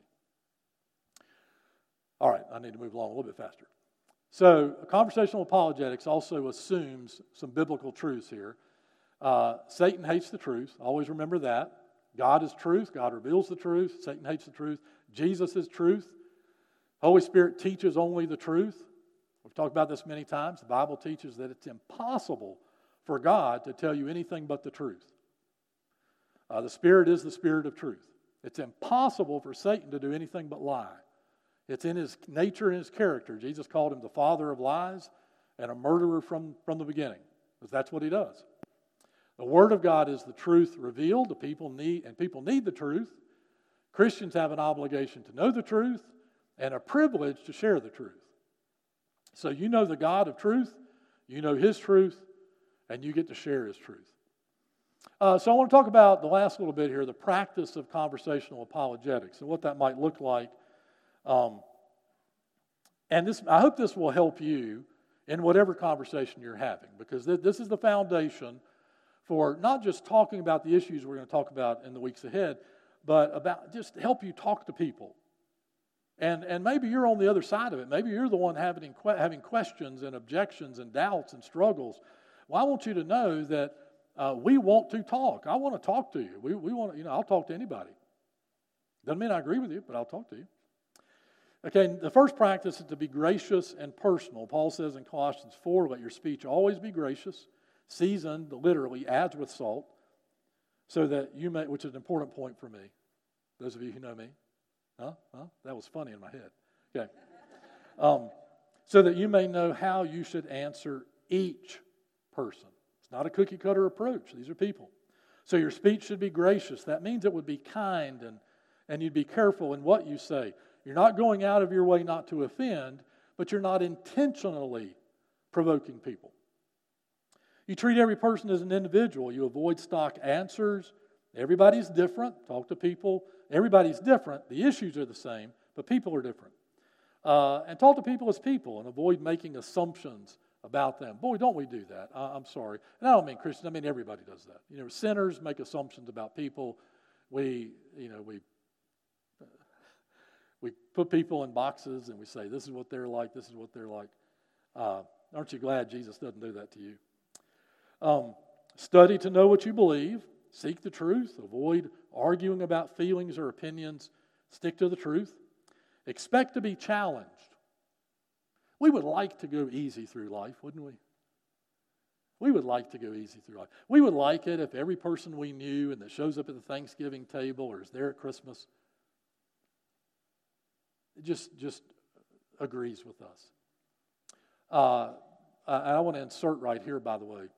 All right, I need to move along a little bit faster. So, conversational apologetics also assumes some biblical truths here. Uh, Satan hates the truth. Always remember that. God is truth. God reveals the truth. Satan hates the truth. Jesus is truth. Holy Spirit teaches only the truth. We've talked about this many times. The Bible teaches that it's impossible for God to tell you anything but the truth. Uh, the Spirit is the Spirit of truth. It's impossible for Satan to do anything but lie. It's in his nature and his character. Jesus called him the father of lies and a murderer from, from the beginning, because that's what he does. The Word of God is the truth revealed. The people need, and people need the truth. Christians have an obligation to know the truth and a privilege to share the truth. So you know the God of truth, you know His truth, and you get to share His truth. Uh, so I want to talk about the last little bit here, the practice of conversational apologetics and what that might look like. Um, and this, I hope this will help you in whatever conversation you're having, because th- this is the foundation for not just talking about the issues we're going to talk about in the weeks ahead, but about just help you talk to people. And and maybe you're on the other side of it. Maybe you're the one having having questions and objections and doubts and struggles. Well, I want you to know that uh, we want to talk. I want to talk to you. We we want to, you know, I'll talk to anybody. Doesn't mean I agree with you, but I'll talk to you. Okay, the first practice is to be gracious and personal. Paul says in Colossians four, let your speech always be gracious, seasoned, literally, adds with salt, so that you may, which is an important point for me, those of you who know me. Huh? Huh? That was funny in my head. Okay. Um, so that you may know how you should answer each person. It's not a cookie cutter approach. These are people. So your speech should be gracious. That means it would be kind, and, and you'd be careful in what you say. You're not going out of your way not to offend, but you're not intentionally provoking people. You treat every person as an individual. You avoid stock answers. Everybody's different. Talk to people. Everybody's different. The issues are the same, but people are different. Uh, and talk to people as people and avoid making assumptions about them. Boy, don't we do that. I, I'm sorry. And I don't mean Christians. I mean everybody does that. You know, sinners make assumptions about people. We, you know, we we put people in boxes and we say, this is what they're like, this is what they're like. Uh, aren't you glad Jesus doesn't do that to you? Um, study to know what you believe. Seek the truth. Avoid arguing about feelings or opinions. Stick to the truth. Expect to be challenged. We would like to go easy through life, wouldn't we? We would like to go easy through life. We would like it if every person we knew and that shows up at the Thanksgiving table or is there at Christmas just, just agrees with us. Uh, I, I want to insert right here, by the way,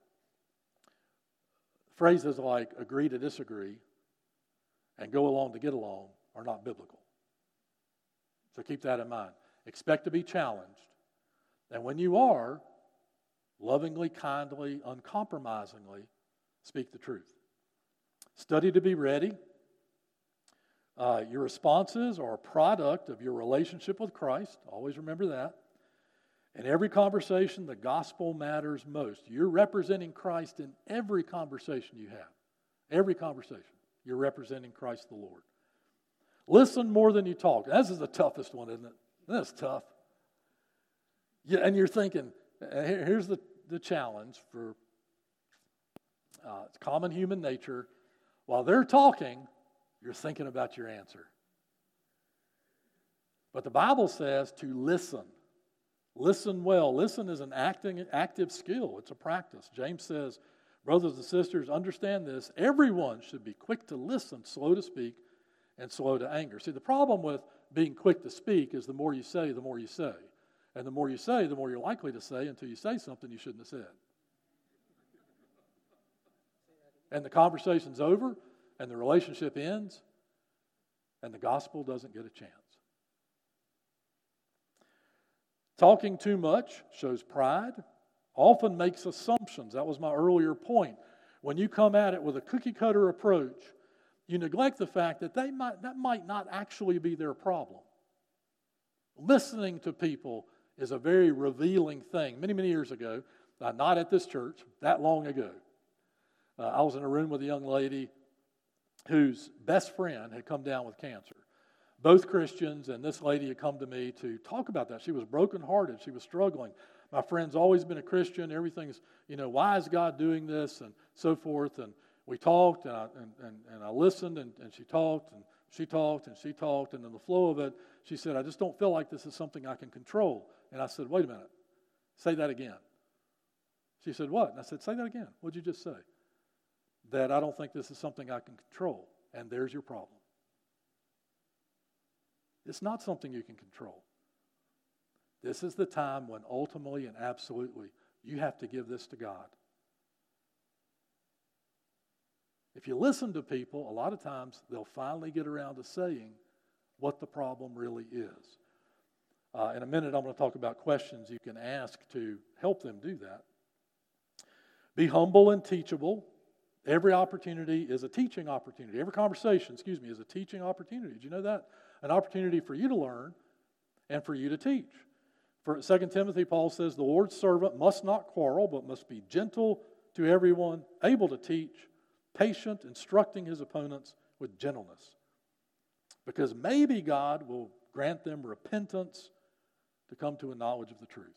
phrases like agree to disagree and go along to get along are not biblical. So keep that in mind. Expect to be challenged. And when you are, lovingly, kindly, uncompromisingly, speak the truth. Study to be ready. Uh, your responses are a product of your relationship with Christ. Always remember that. In every conversation, the gospel matters most. You're representing Christ in every conversation you have. Every conversation, you're representing Christ the Lord. Listen more than you talk. This is the toughest one, isn't it? That's tough. Yeah, and you're thinking, here's the, the challenge for uh, it's common human nature. While they're talking, you're thinking about your answer. But the Bible says to listen. Listen well. Listen is an acting, active skill. It's a practice. James says, brothers and sisters, understand this. Everyone should be quick to listen, slow to speak, and slow to anger. See, the problem with being quick to speak is the more you say, the more you say. And the more you say, the more you're likely to say until you say something you shouldn't have said. And the conversation's over, and the relationship ends, and the gospel doesn't get a chance. Talking too much shows pride, often makes assumptions. That was my earlier point. When you come at it with a cookie-cutter approach, you neglect the fact that they might, that might not actually be their problem. Listening to people is a very revealing thing. Many, many years ago, uh, not at this church, that long ago, uh, I was in a room with a young lady whose best friend had come down with cancer. Both Christians, and this lady had come to me to talk about that. She was brokenhearted. She was struggling. My friend's always been a Christian. Everything's, you know, why is God doing this, and so forth. And we talked, and I, and, and, and I listened, and, and she talked, and she talked, and she talked. And in the flow of it, she said, I just don't feel like this is something I can control. And I said, wait a minute. Say that again. She said, what? And I said, say that again. What'd you just say? That I don't think this is something I can control. And there's your problem. It's not something you can control. This is the time when ultimately and absolutely you have to give this to God. If you listen to people, a lot of times they'll finally get around to saying what the problem really is. Uh, in a minute, I'm going to talk about questions you can ask to help them do that. Be humble and teachable. Every opportunity is a teaching opportunity. Every conversation, excuse me, is a teaching opportunity. Did you know that? An opportunity for you to learn and for you to teach. For Second Timothy, Paul says, the Lord's servant must not quarrel, but must be gentle to everyone, able to teach, patient, instructing his opponents with gentleness. Because maybe God will grant them repentance to come to a knowledge of the truth.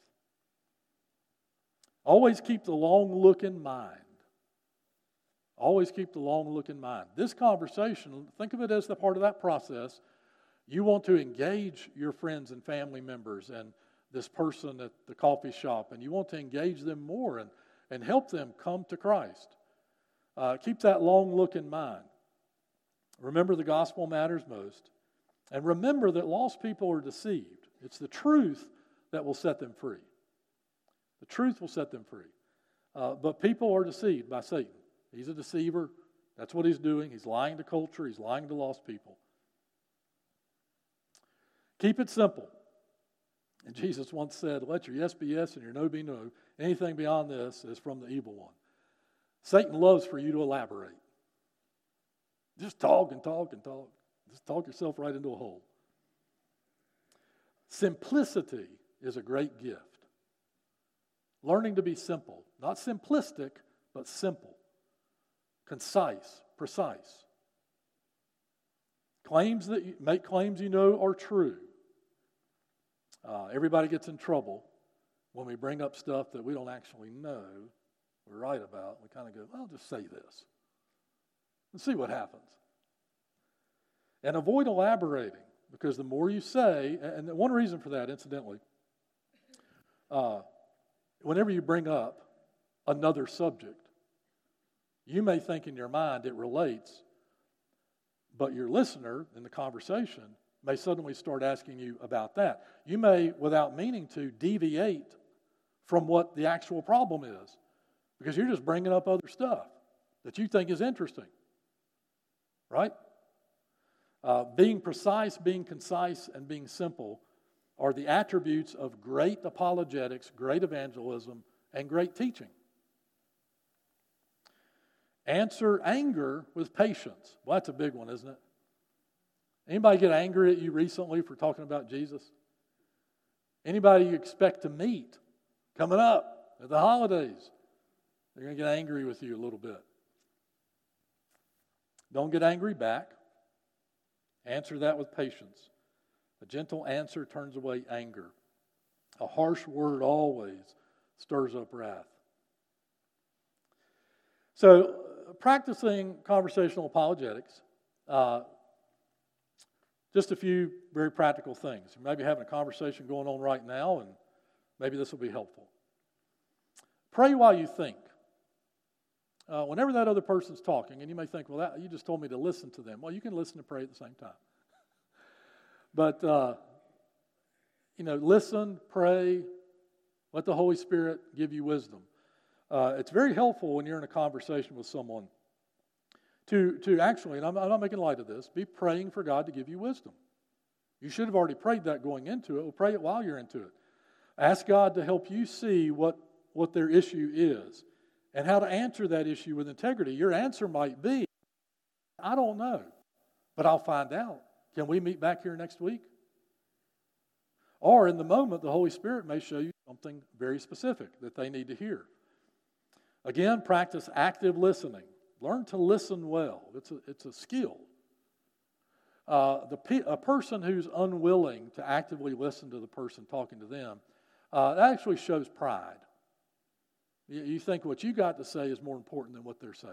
Always keep the long look in mind. Always keep the long look in mind. This conversation, think of it as the part of that process. You want to engage your friends and family members and this person at the coffee shop, and you want to engage them more and, and help them come to Christ. Uh, keep that long look in mind. Remember, the gospel matters most. And remember that lost people are deceived. It's the truth that will set them free. The truth will set them free. Uh, but people are deceived by Satan. He's a deceiver. That's what he's doing. He's lying to culture. He's lying to lost people. Keep it simple. And Jesus once said, let your yes be yes and your no be no. Anything beyond this is from the evil one. Satan loves for you to elaborate. Just talk and talk and talk. Just talk yourself right into a hole. Simplicity is a great gift. Learning to be simple. Not simplistic, but simple. Concise, precise. Claims that you, make claims you know are true. Uh, everybody gets in trouble when we bring up stuff that we don't actually know we're right about. We kind of go, well, just say this and see what happens. And avoid elaborating, because the more you say, and one reason for that, incidentally, uh, whenever you bring up another subject, you may think in your mind it relates, but your listener in the conversation may suddenly start asking you about that. You may, without meaning to, deviate from what the actual problem is, because you're just bringing up other stuff that you think is interesting, right? Uh, being precise, being concise, and being simple are the attributes of great apologetics, great evangelism, and great teaching. Answer anger with patience. Well, that's a big one, isn't it? Anybody get angry at you recently for talking about Jesus? Anybody you expect to meet coming up at the holidays, they're going to get angry with you a little bit. Don't get angry back. Answer that with patience. A gentle answer turns away anger. A harsh word always stirs up wrath. So, practicing conversational apologetics, uh, just a few very practical things. You may be having a conversation going on right now, and Maybe this will be helpful. Pray while you think. Uh, whenever that other person's talking, and you may think, well, that, you just told me to listen to them. Well, you can listen and pray at the same time. But, uh, you know, listen, pray, let the Holy Spirit give you wisdom. Uh, it's very helpful when you're in a conversation with someone to, to actually, and I'm, I'm not making light of this, be praying for God to give you wisdom. You should have already prayed that going into it. Well, pray it while you're into it. Ask God to help you see what, what their issue is and how to answer that issue with integrity. Your answer might be, I don't know, but I'll find out. Can we meet back here next week? Or in the moment, the Holy Spirit may show you something very specific that they need to hear. Again, practice active listening. Learn to listen well. It's a, it's a skill. Uh, the pe- a person who's unwilling to actively listen to the person talking to them, uh, that actually shows pride. You, you think what you got to say is more important than what they're saying.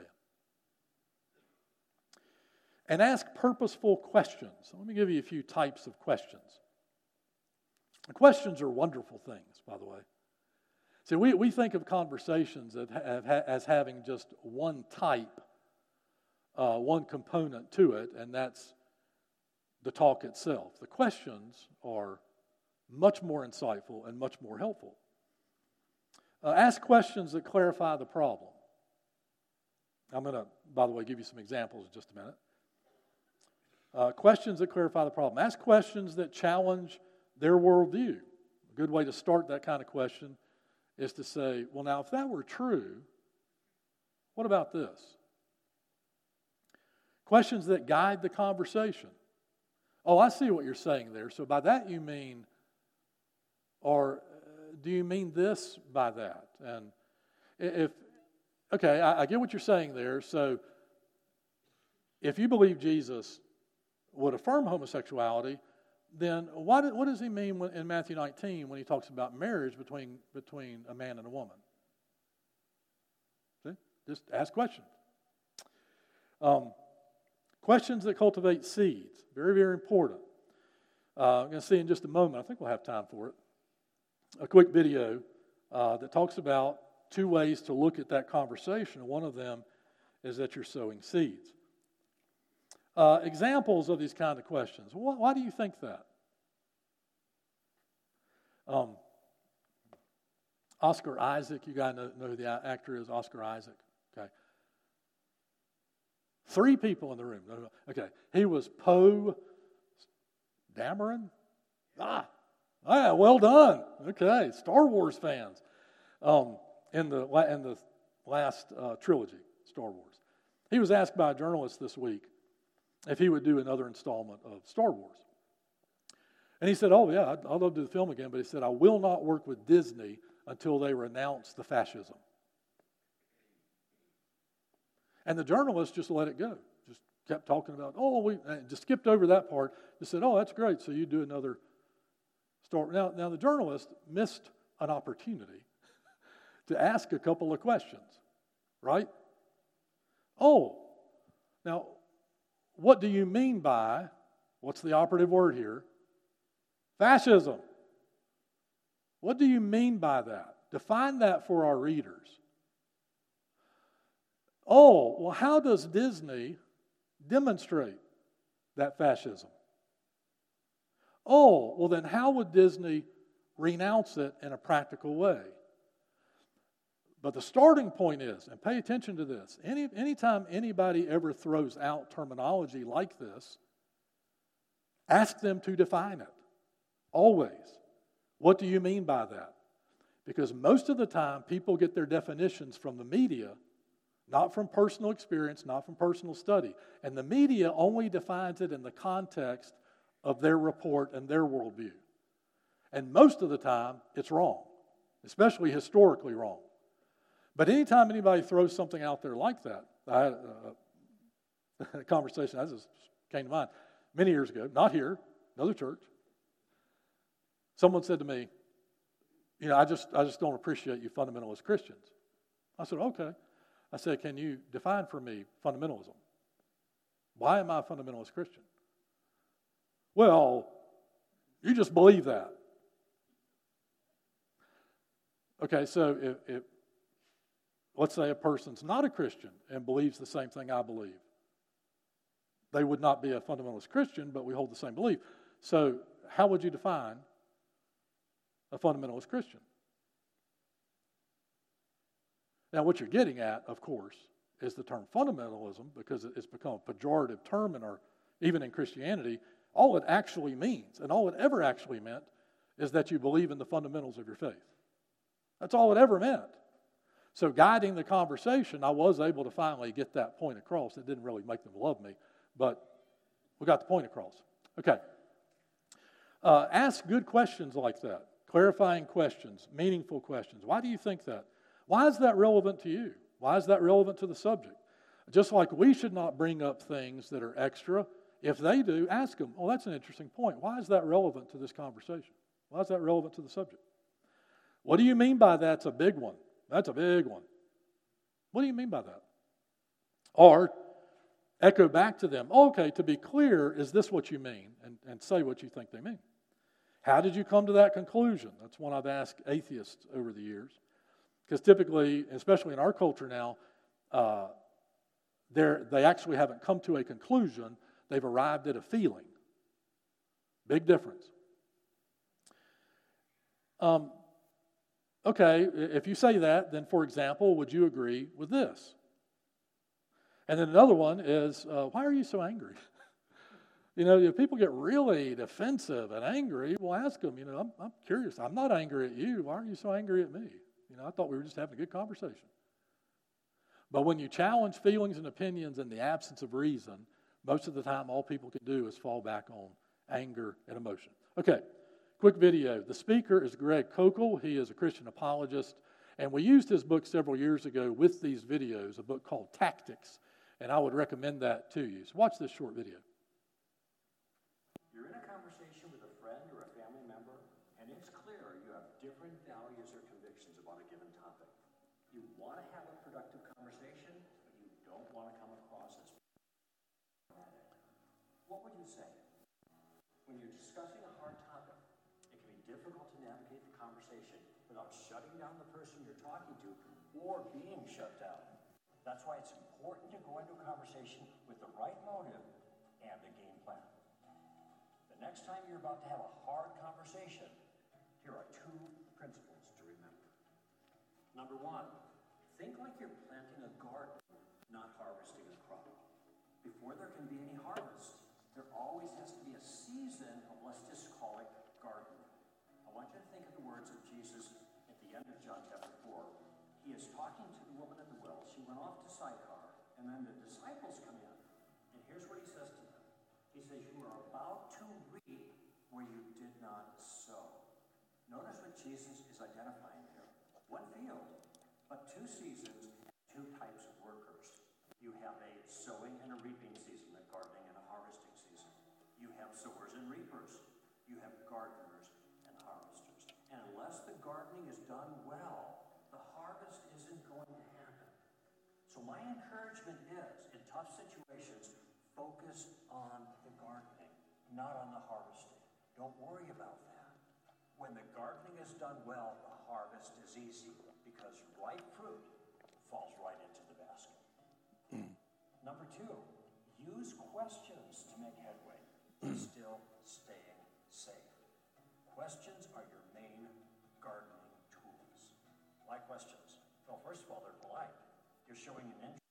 And ask purposeful questions. Let me give you a few types of questions. The questions are wonderful things, by the way. See, we, we think of conversations that have, as having just one type, uh, one component to it, and that's the talk itself. The questions are much more insightful and much more helpful. Uh, ask questions that clarify the problem. I'm going to, by the way, give you some examples in just a minute. Uh, questions that clarify the problem. Ask questions that challenge their worldview. A good way to start that kind of question is to say, well, now, if that were true, what about this? Questions that guide the conversation. Oh, I see what you're saying there. So by that you mean, or do you mean this by that? And if, okay, I, I get what you're saying there. So if you believe Jesus would affirm homosexuality, then what, what does he mean when, in Matthew nineteen when he talks about marriage between, between a man and a woman? See? Just ask questions. Um, questions that cultivate seeds. Very, very important. Uh, I'm going to see in just a moment. I think we'll have time for it. A quick video uh, that talks about two ways to look at that conversation. One of them is that you're sowing seeds. Uh, examples of these kind of questions. Why, why do you think that? Um, Oscar Isaac, you guys know, know who the actor is, Oscar Isaac. Okay. Three people in the room. Okay. He was Poe Dameron? Ah, ah, well done. Okay. Star Wars fans. Um, in the in the last uh, trilogy, Star Wars. He was asked by a journalist this week if he would do another installment of Star Wars. And he said, oh, yeah, I'd, I'd love to do the film again, but he said, I will not work with Disney until they renounce the fascism. And the journalist just let it go. Just kept talking about, oh, we just skipped over that part. Just said, oh, that's great, so you do another Star Wars. Now, now the journalist missed an opportunity to ask a couple of questions, right? Oh, now, what do you mean by, what's the operative word here? Fascism. What do you mean by that? Define that for our readers. Oh, well, how does Disney demonstrate that fascism? Oh, well, then how would Disney renounce it in a practical way? But the starting point is, and pay attention to this, any anytime anybody ever throws out terminology like this, ask them to define it. Always. What do you mean by that? Because most of the time, people get their definitions from the media, not from personal experience, not from personal study. And the media only defines it in the context of their report and their worldview. And most of the time, it's wrong, especially historically wrong. But anytime anybody throws something out there like that, I had a, a conversation that just came to mind many years ago, not here, another church. Someone said to me, you know, I just I just don't appreciate you fundamentalist Christians. I said, okay. I said, can you define for me fundamentalism? Why am I a fundamentalist Christian? Well, you just believe that. Okay, so if, if let's say a person's not a Christian and believes the same thing I believe, they would not be a fundamentalist Christian, but we hold the same belief. So how would you define a fundamentalist Christian? Now, what you're getting at, of course, is the term fundamentalism, because it's become a pejorative term in our, even in Christianity. All it actually means, and all it ever actually meant, is that you believe in the fundamentals of your faith. That's all it ever meant. So guiding the conversation, I was able to finally get that point across. It didn't really make them love me, but we got the point across. Okay. Uh, ask good questions like that, clarifying questions, meaningful questions. Why do you think that? Why is that relevant to you? Why is that relevant to the subject? Just like we should not bring up things that are extra. If they do, ask them, oh, that's an interesting point. Why is that relevant to this conversation? Why is that relevant to the subject? What do you mean by that's a big one? That's a big one. What do you mean by that? Or echo back to them, oh, okay, to be clear, is this what you mean? And, and say what you think they mean. How did you come to that conclusion? That's one I've asked atheists over the years. Because typically, especially in our culture now, uh, they actually haven't come to a conclusion. They've arrived at a feeling. Big difference. Um, okay, if you say that, then for example, would you agree with this? And then another one is, uh, why are you so angry? You know, if people get really defensive and angry, well, ask them, you know, I'm, I'm curious. I'm not angry at you. Why are you so angry at me? You know, I thought we were just having a good conversation. But when you challenge feelings and opinions in the absence of reason, most of the time all people can do is fall back on anger and emotion. Okay, quick video. The speaker is Greg Koukl. He is a Christian apologist. And we used his book several years ago with these videos, a book called Tactics. And I would recommend that to you. So watch this short video. You're in a conversation with a friend or a family member, and it's clear you have different values or convictions about a given topic. You want to have a productive conversation, but you don't want to come across as... What would you say? When you're discussing a hard topic, it can be difficult to navigate the conversation without shutting down the person you're talking to or being shut down. That's why it's important to go into a conversation with the right motive and a game plan. The next time you're about to have a hard conversation, here are two principles to remember. Number one, think like you're planting a garden, not harvesting a crop. Before there can be any harvest, there always has to be a season of, let's just call it, gardening. I want you to think of the words of Jesus at the end of John chapter four. He is talking to the woman at the well. She went off to Sychar, and then the disciples come in. And here's what he says to them. He says, you are about to reap where you did not sow. Notice what Jesus is identifying here. One field, but two seasons, two types of workers. You have a sowing and a reaping season, a gardening and a harvesting season. You have sowers and reapers. You have gardeners and harvesters. And unless the gardening is done well, the harvest isn't going to happen. So my encouragement is, in tough situations, focus on the gardening, not on the harvesting. Don't worry about that. When the gardening is done well, the harvest is easy because ripe fruit falls right into the basket. Number two, use questions to make headway, still staying safe. Questions are your main gardening tools. Why questions? Well, first of all, they're polite. You're showing an interest.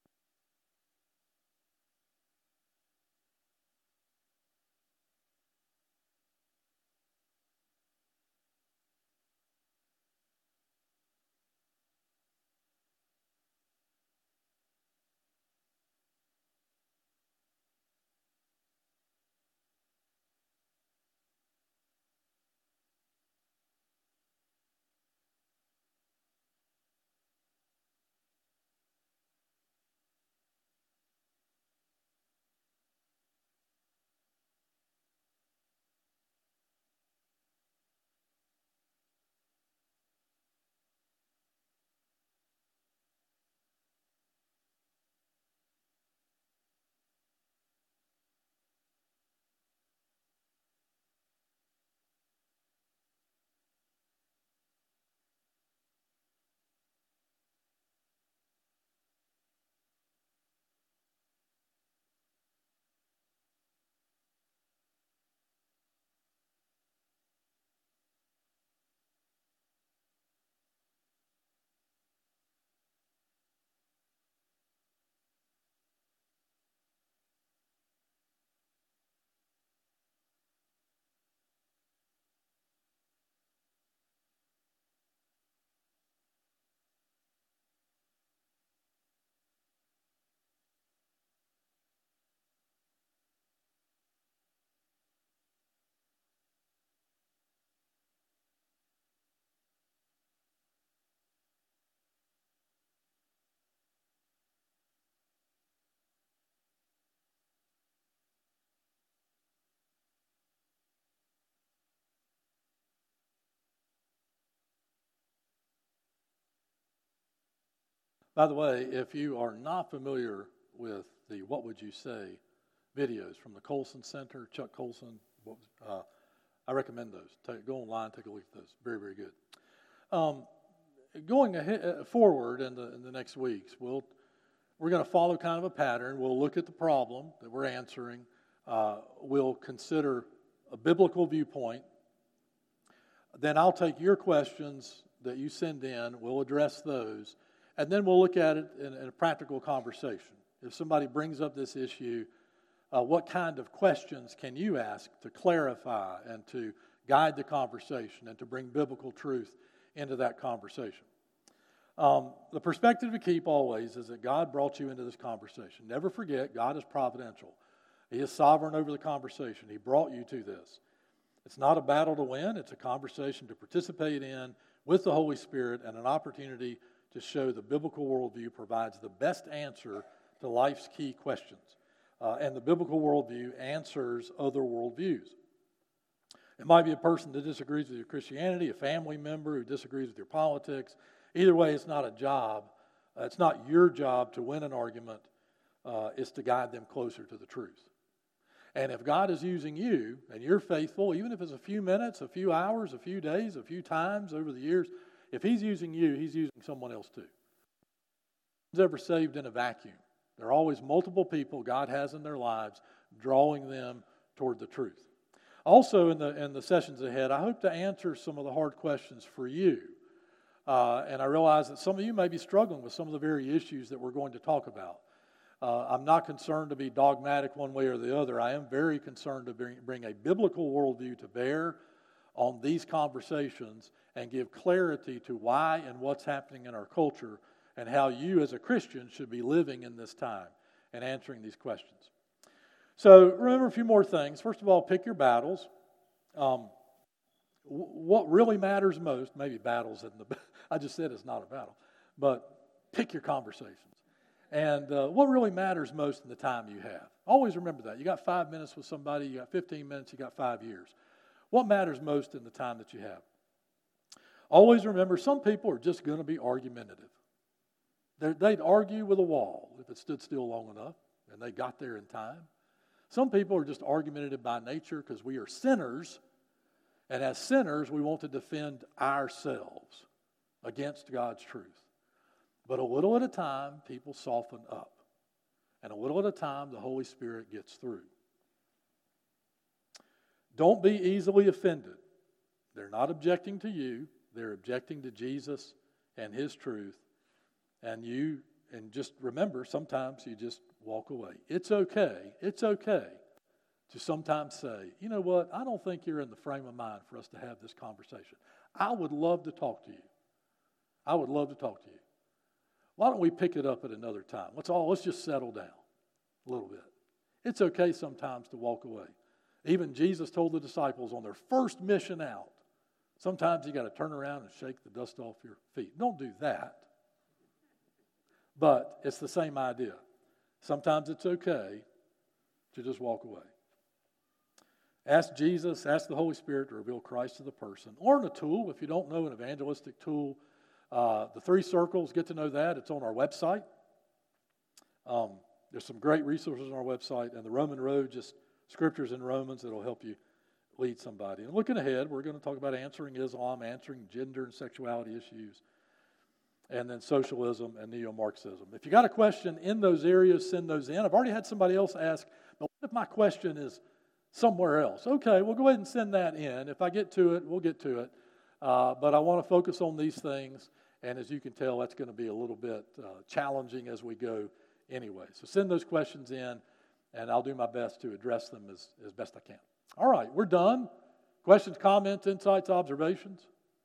By the way, if you are not familiar with the What Would You Say videos from the Colson Center, Chuck Colson, what was, uh, I recommend those. Take, go online, take a look at those. Very, very good. Um, going ahead, forward in the, in the next weeks, we'll, we're going to follow kind of a pattern. We'll look at the problem that we're answering. Uh, we'll consider a biblical viewpoint. Then I'll take your questions that you send in. We'll address those. And then we'll look at it in, in a practical conversation. If somebody brings up this issue, uh, what kind of questions can you ask to clarify and to guide the conversation and to bring biblical truth into that conversation? Um, the perspective to keep always is that God brought you into this conversation. Never forget, God is providential. He is sovereign over the conversation. He brought you to this. It's not a battle to win. It's a conversation to participate in with the Holy Spirit and an opportunity to show the biblical worldview provides the best answer to life's key questions. Uh, and the biblical worldview answers other worldviews. It might be a person that disagrees with your Christianity, a family member who disagrees with your politics. Either way, it's not a job. Uh, it's not your job to win an argument. Uh, it's to guide them closer to the truth. And if God is using you, and you're faithful, even if it's a few minutes, a few hours, a few days, a few times over the years, if He's using you, He's using someone else too. No one's ever saved in a vacuum. There are always multiple people God has in their lives drawing them toward the truth. Also, in the in the sessions ahead, I hope to answer some of the hard questions for you. Uh, and I realize that some of you may be struggling with some of the very issues that we're going to talk about. Uh, I'm not concerned to be dogmatic one way or the other. I am very concerned to bring, bring a biblical worldview to bear on these conversations and give clarity to why and what's happening in our culture and how you as a Christian should be living in this time and answering these questions. So remember a few more things. First of all, pick your battles. Um, w- what really matters most, maybe battles in the, I just said it's not a battle, but pick your conversations. And uh, what really matters most in the time you have. Always remember that. You got five minutes with somebody, you got fifteen minutes, you got five years. What matters most in the time that you have? Always remember, some people are just going to be argumentative. They're, they'd argue with a wall if it stood still long enough, and they got there in time. Some people are just argumentative by nature because we are sinners, and as sinners, we want to defend ourselves against God's truth. But a little at a time, people soften up. And a little at a time, the Holy Spirit gets through. Don't be easily offended. They're not objecting to you. They're objecting to Jesus and His truth. And you, and just remember, sometimes you just walk away. It's okay. It's okay to sometimes say, you know what, I don't think you're in the frame of mind for us to have this conversation. I would love to talk to you. I would love to talk to you. Why don't we pick it up at another time? Let's all, let's just settle down a little bit. It's okay sometimes to walk away. Even Jesus told the disciples on their first mission out, sometimes you got to turn around and shake the dust off your feet. Don't do that. But it's the same idea. Sometimes it's okay to just walk away. Ask Jesus, ask the Holy Spirit to reveal Christ to the person. Learn a tool. If you don't know an evangelistic tool, uh, the three circles, get to know that. It's on our website. Um, there's some great resources on our website. And the Roman Road, just scriptures in Romans that will help you lead somebody. And looking ahead, we're going to talk about answering Islam, answering gender and sexuality issues, and then socialism and neo-Marxism. If you got a question in those areas, send those in. I've already had somebody else ask, but what if my question is somewhere else? Okay, we'll go ahead and send that in. If I get to it, we'll get to it. Uh, but I want to focus on these things, and as you can tell, that's going to be a little bit uh, challenging as we go anyway. So send those questions in, and I'll do my best to address them as, as best I can. All right, we're done. Questions, comments, insights, observations?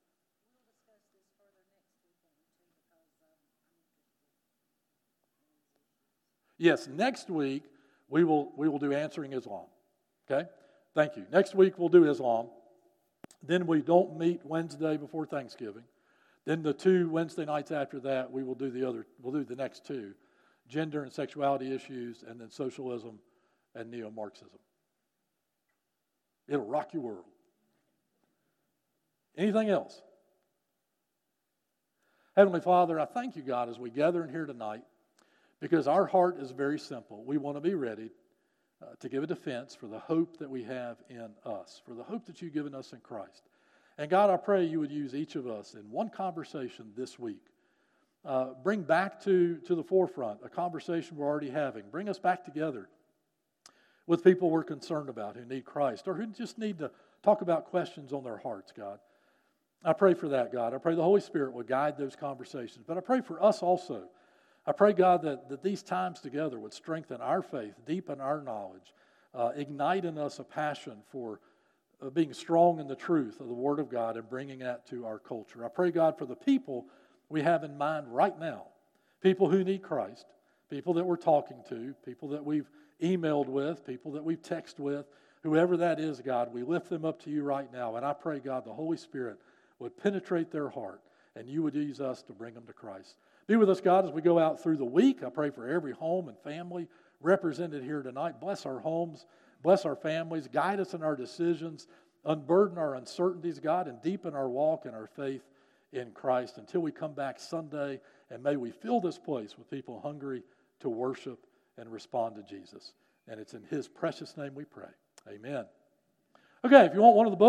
Yes, next week we will we will do Answering Islam. Okay? Thank you. Next week we'll do Islam. Then we don't meet Wednesday before Thanksgiving. Then the two Wednesday nights after that, we will do the other, we'll do the next two. Gender and sexuality issues, and then socialism and neo-Marxism. It'll rock your world. Anything else? Heavenly Father, I thank you, God, as we gather in here tonight, because our heart is very simple. We want to be ready uh, to give a defense for the hope that we have in us, for the hope that you've given us in Christ. And God, I pray you would use each of us in one conversation this week. Uh, bring back to, to the forefront a conversation we're already having. Bring us back together with people we're concerned about who need Christ or who just need to talk about questions on their hearts, God. I pray for that, God. I pray the Holy Spirit would guide those conversations. But I pray for us also. I pray, God, that, that these times together would strengthen our faith, deepen our knowledge, uh, ignite in us a passion for uh, being strong in the truth of the Word of God and bringing that to our culture. I pray, God, for the people we have in mind right now, people who need Christ, people that we're talking to, people that we've emailed with, people that we've texted with, whoever that is, God, we lift them up to you right now. And I pray, God, the Holy Spirit would penetrate their heart and you would use us to bring them to Christ. Be with us, God, as we go out through the week. I pray for every home and family represented here tonight. Bless our homes, bless our families, guide us in our decisions, unburden our uncertainties, God, and deepen our walk and our faith in Christ until we come back Sunday. And may we fill this place with people hungry to worship and respond to Jesus. And it's in his precious name we pray. Amen. Okay, if you want one of the books,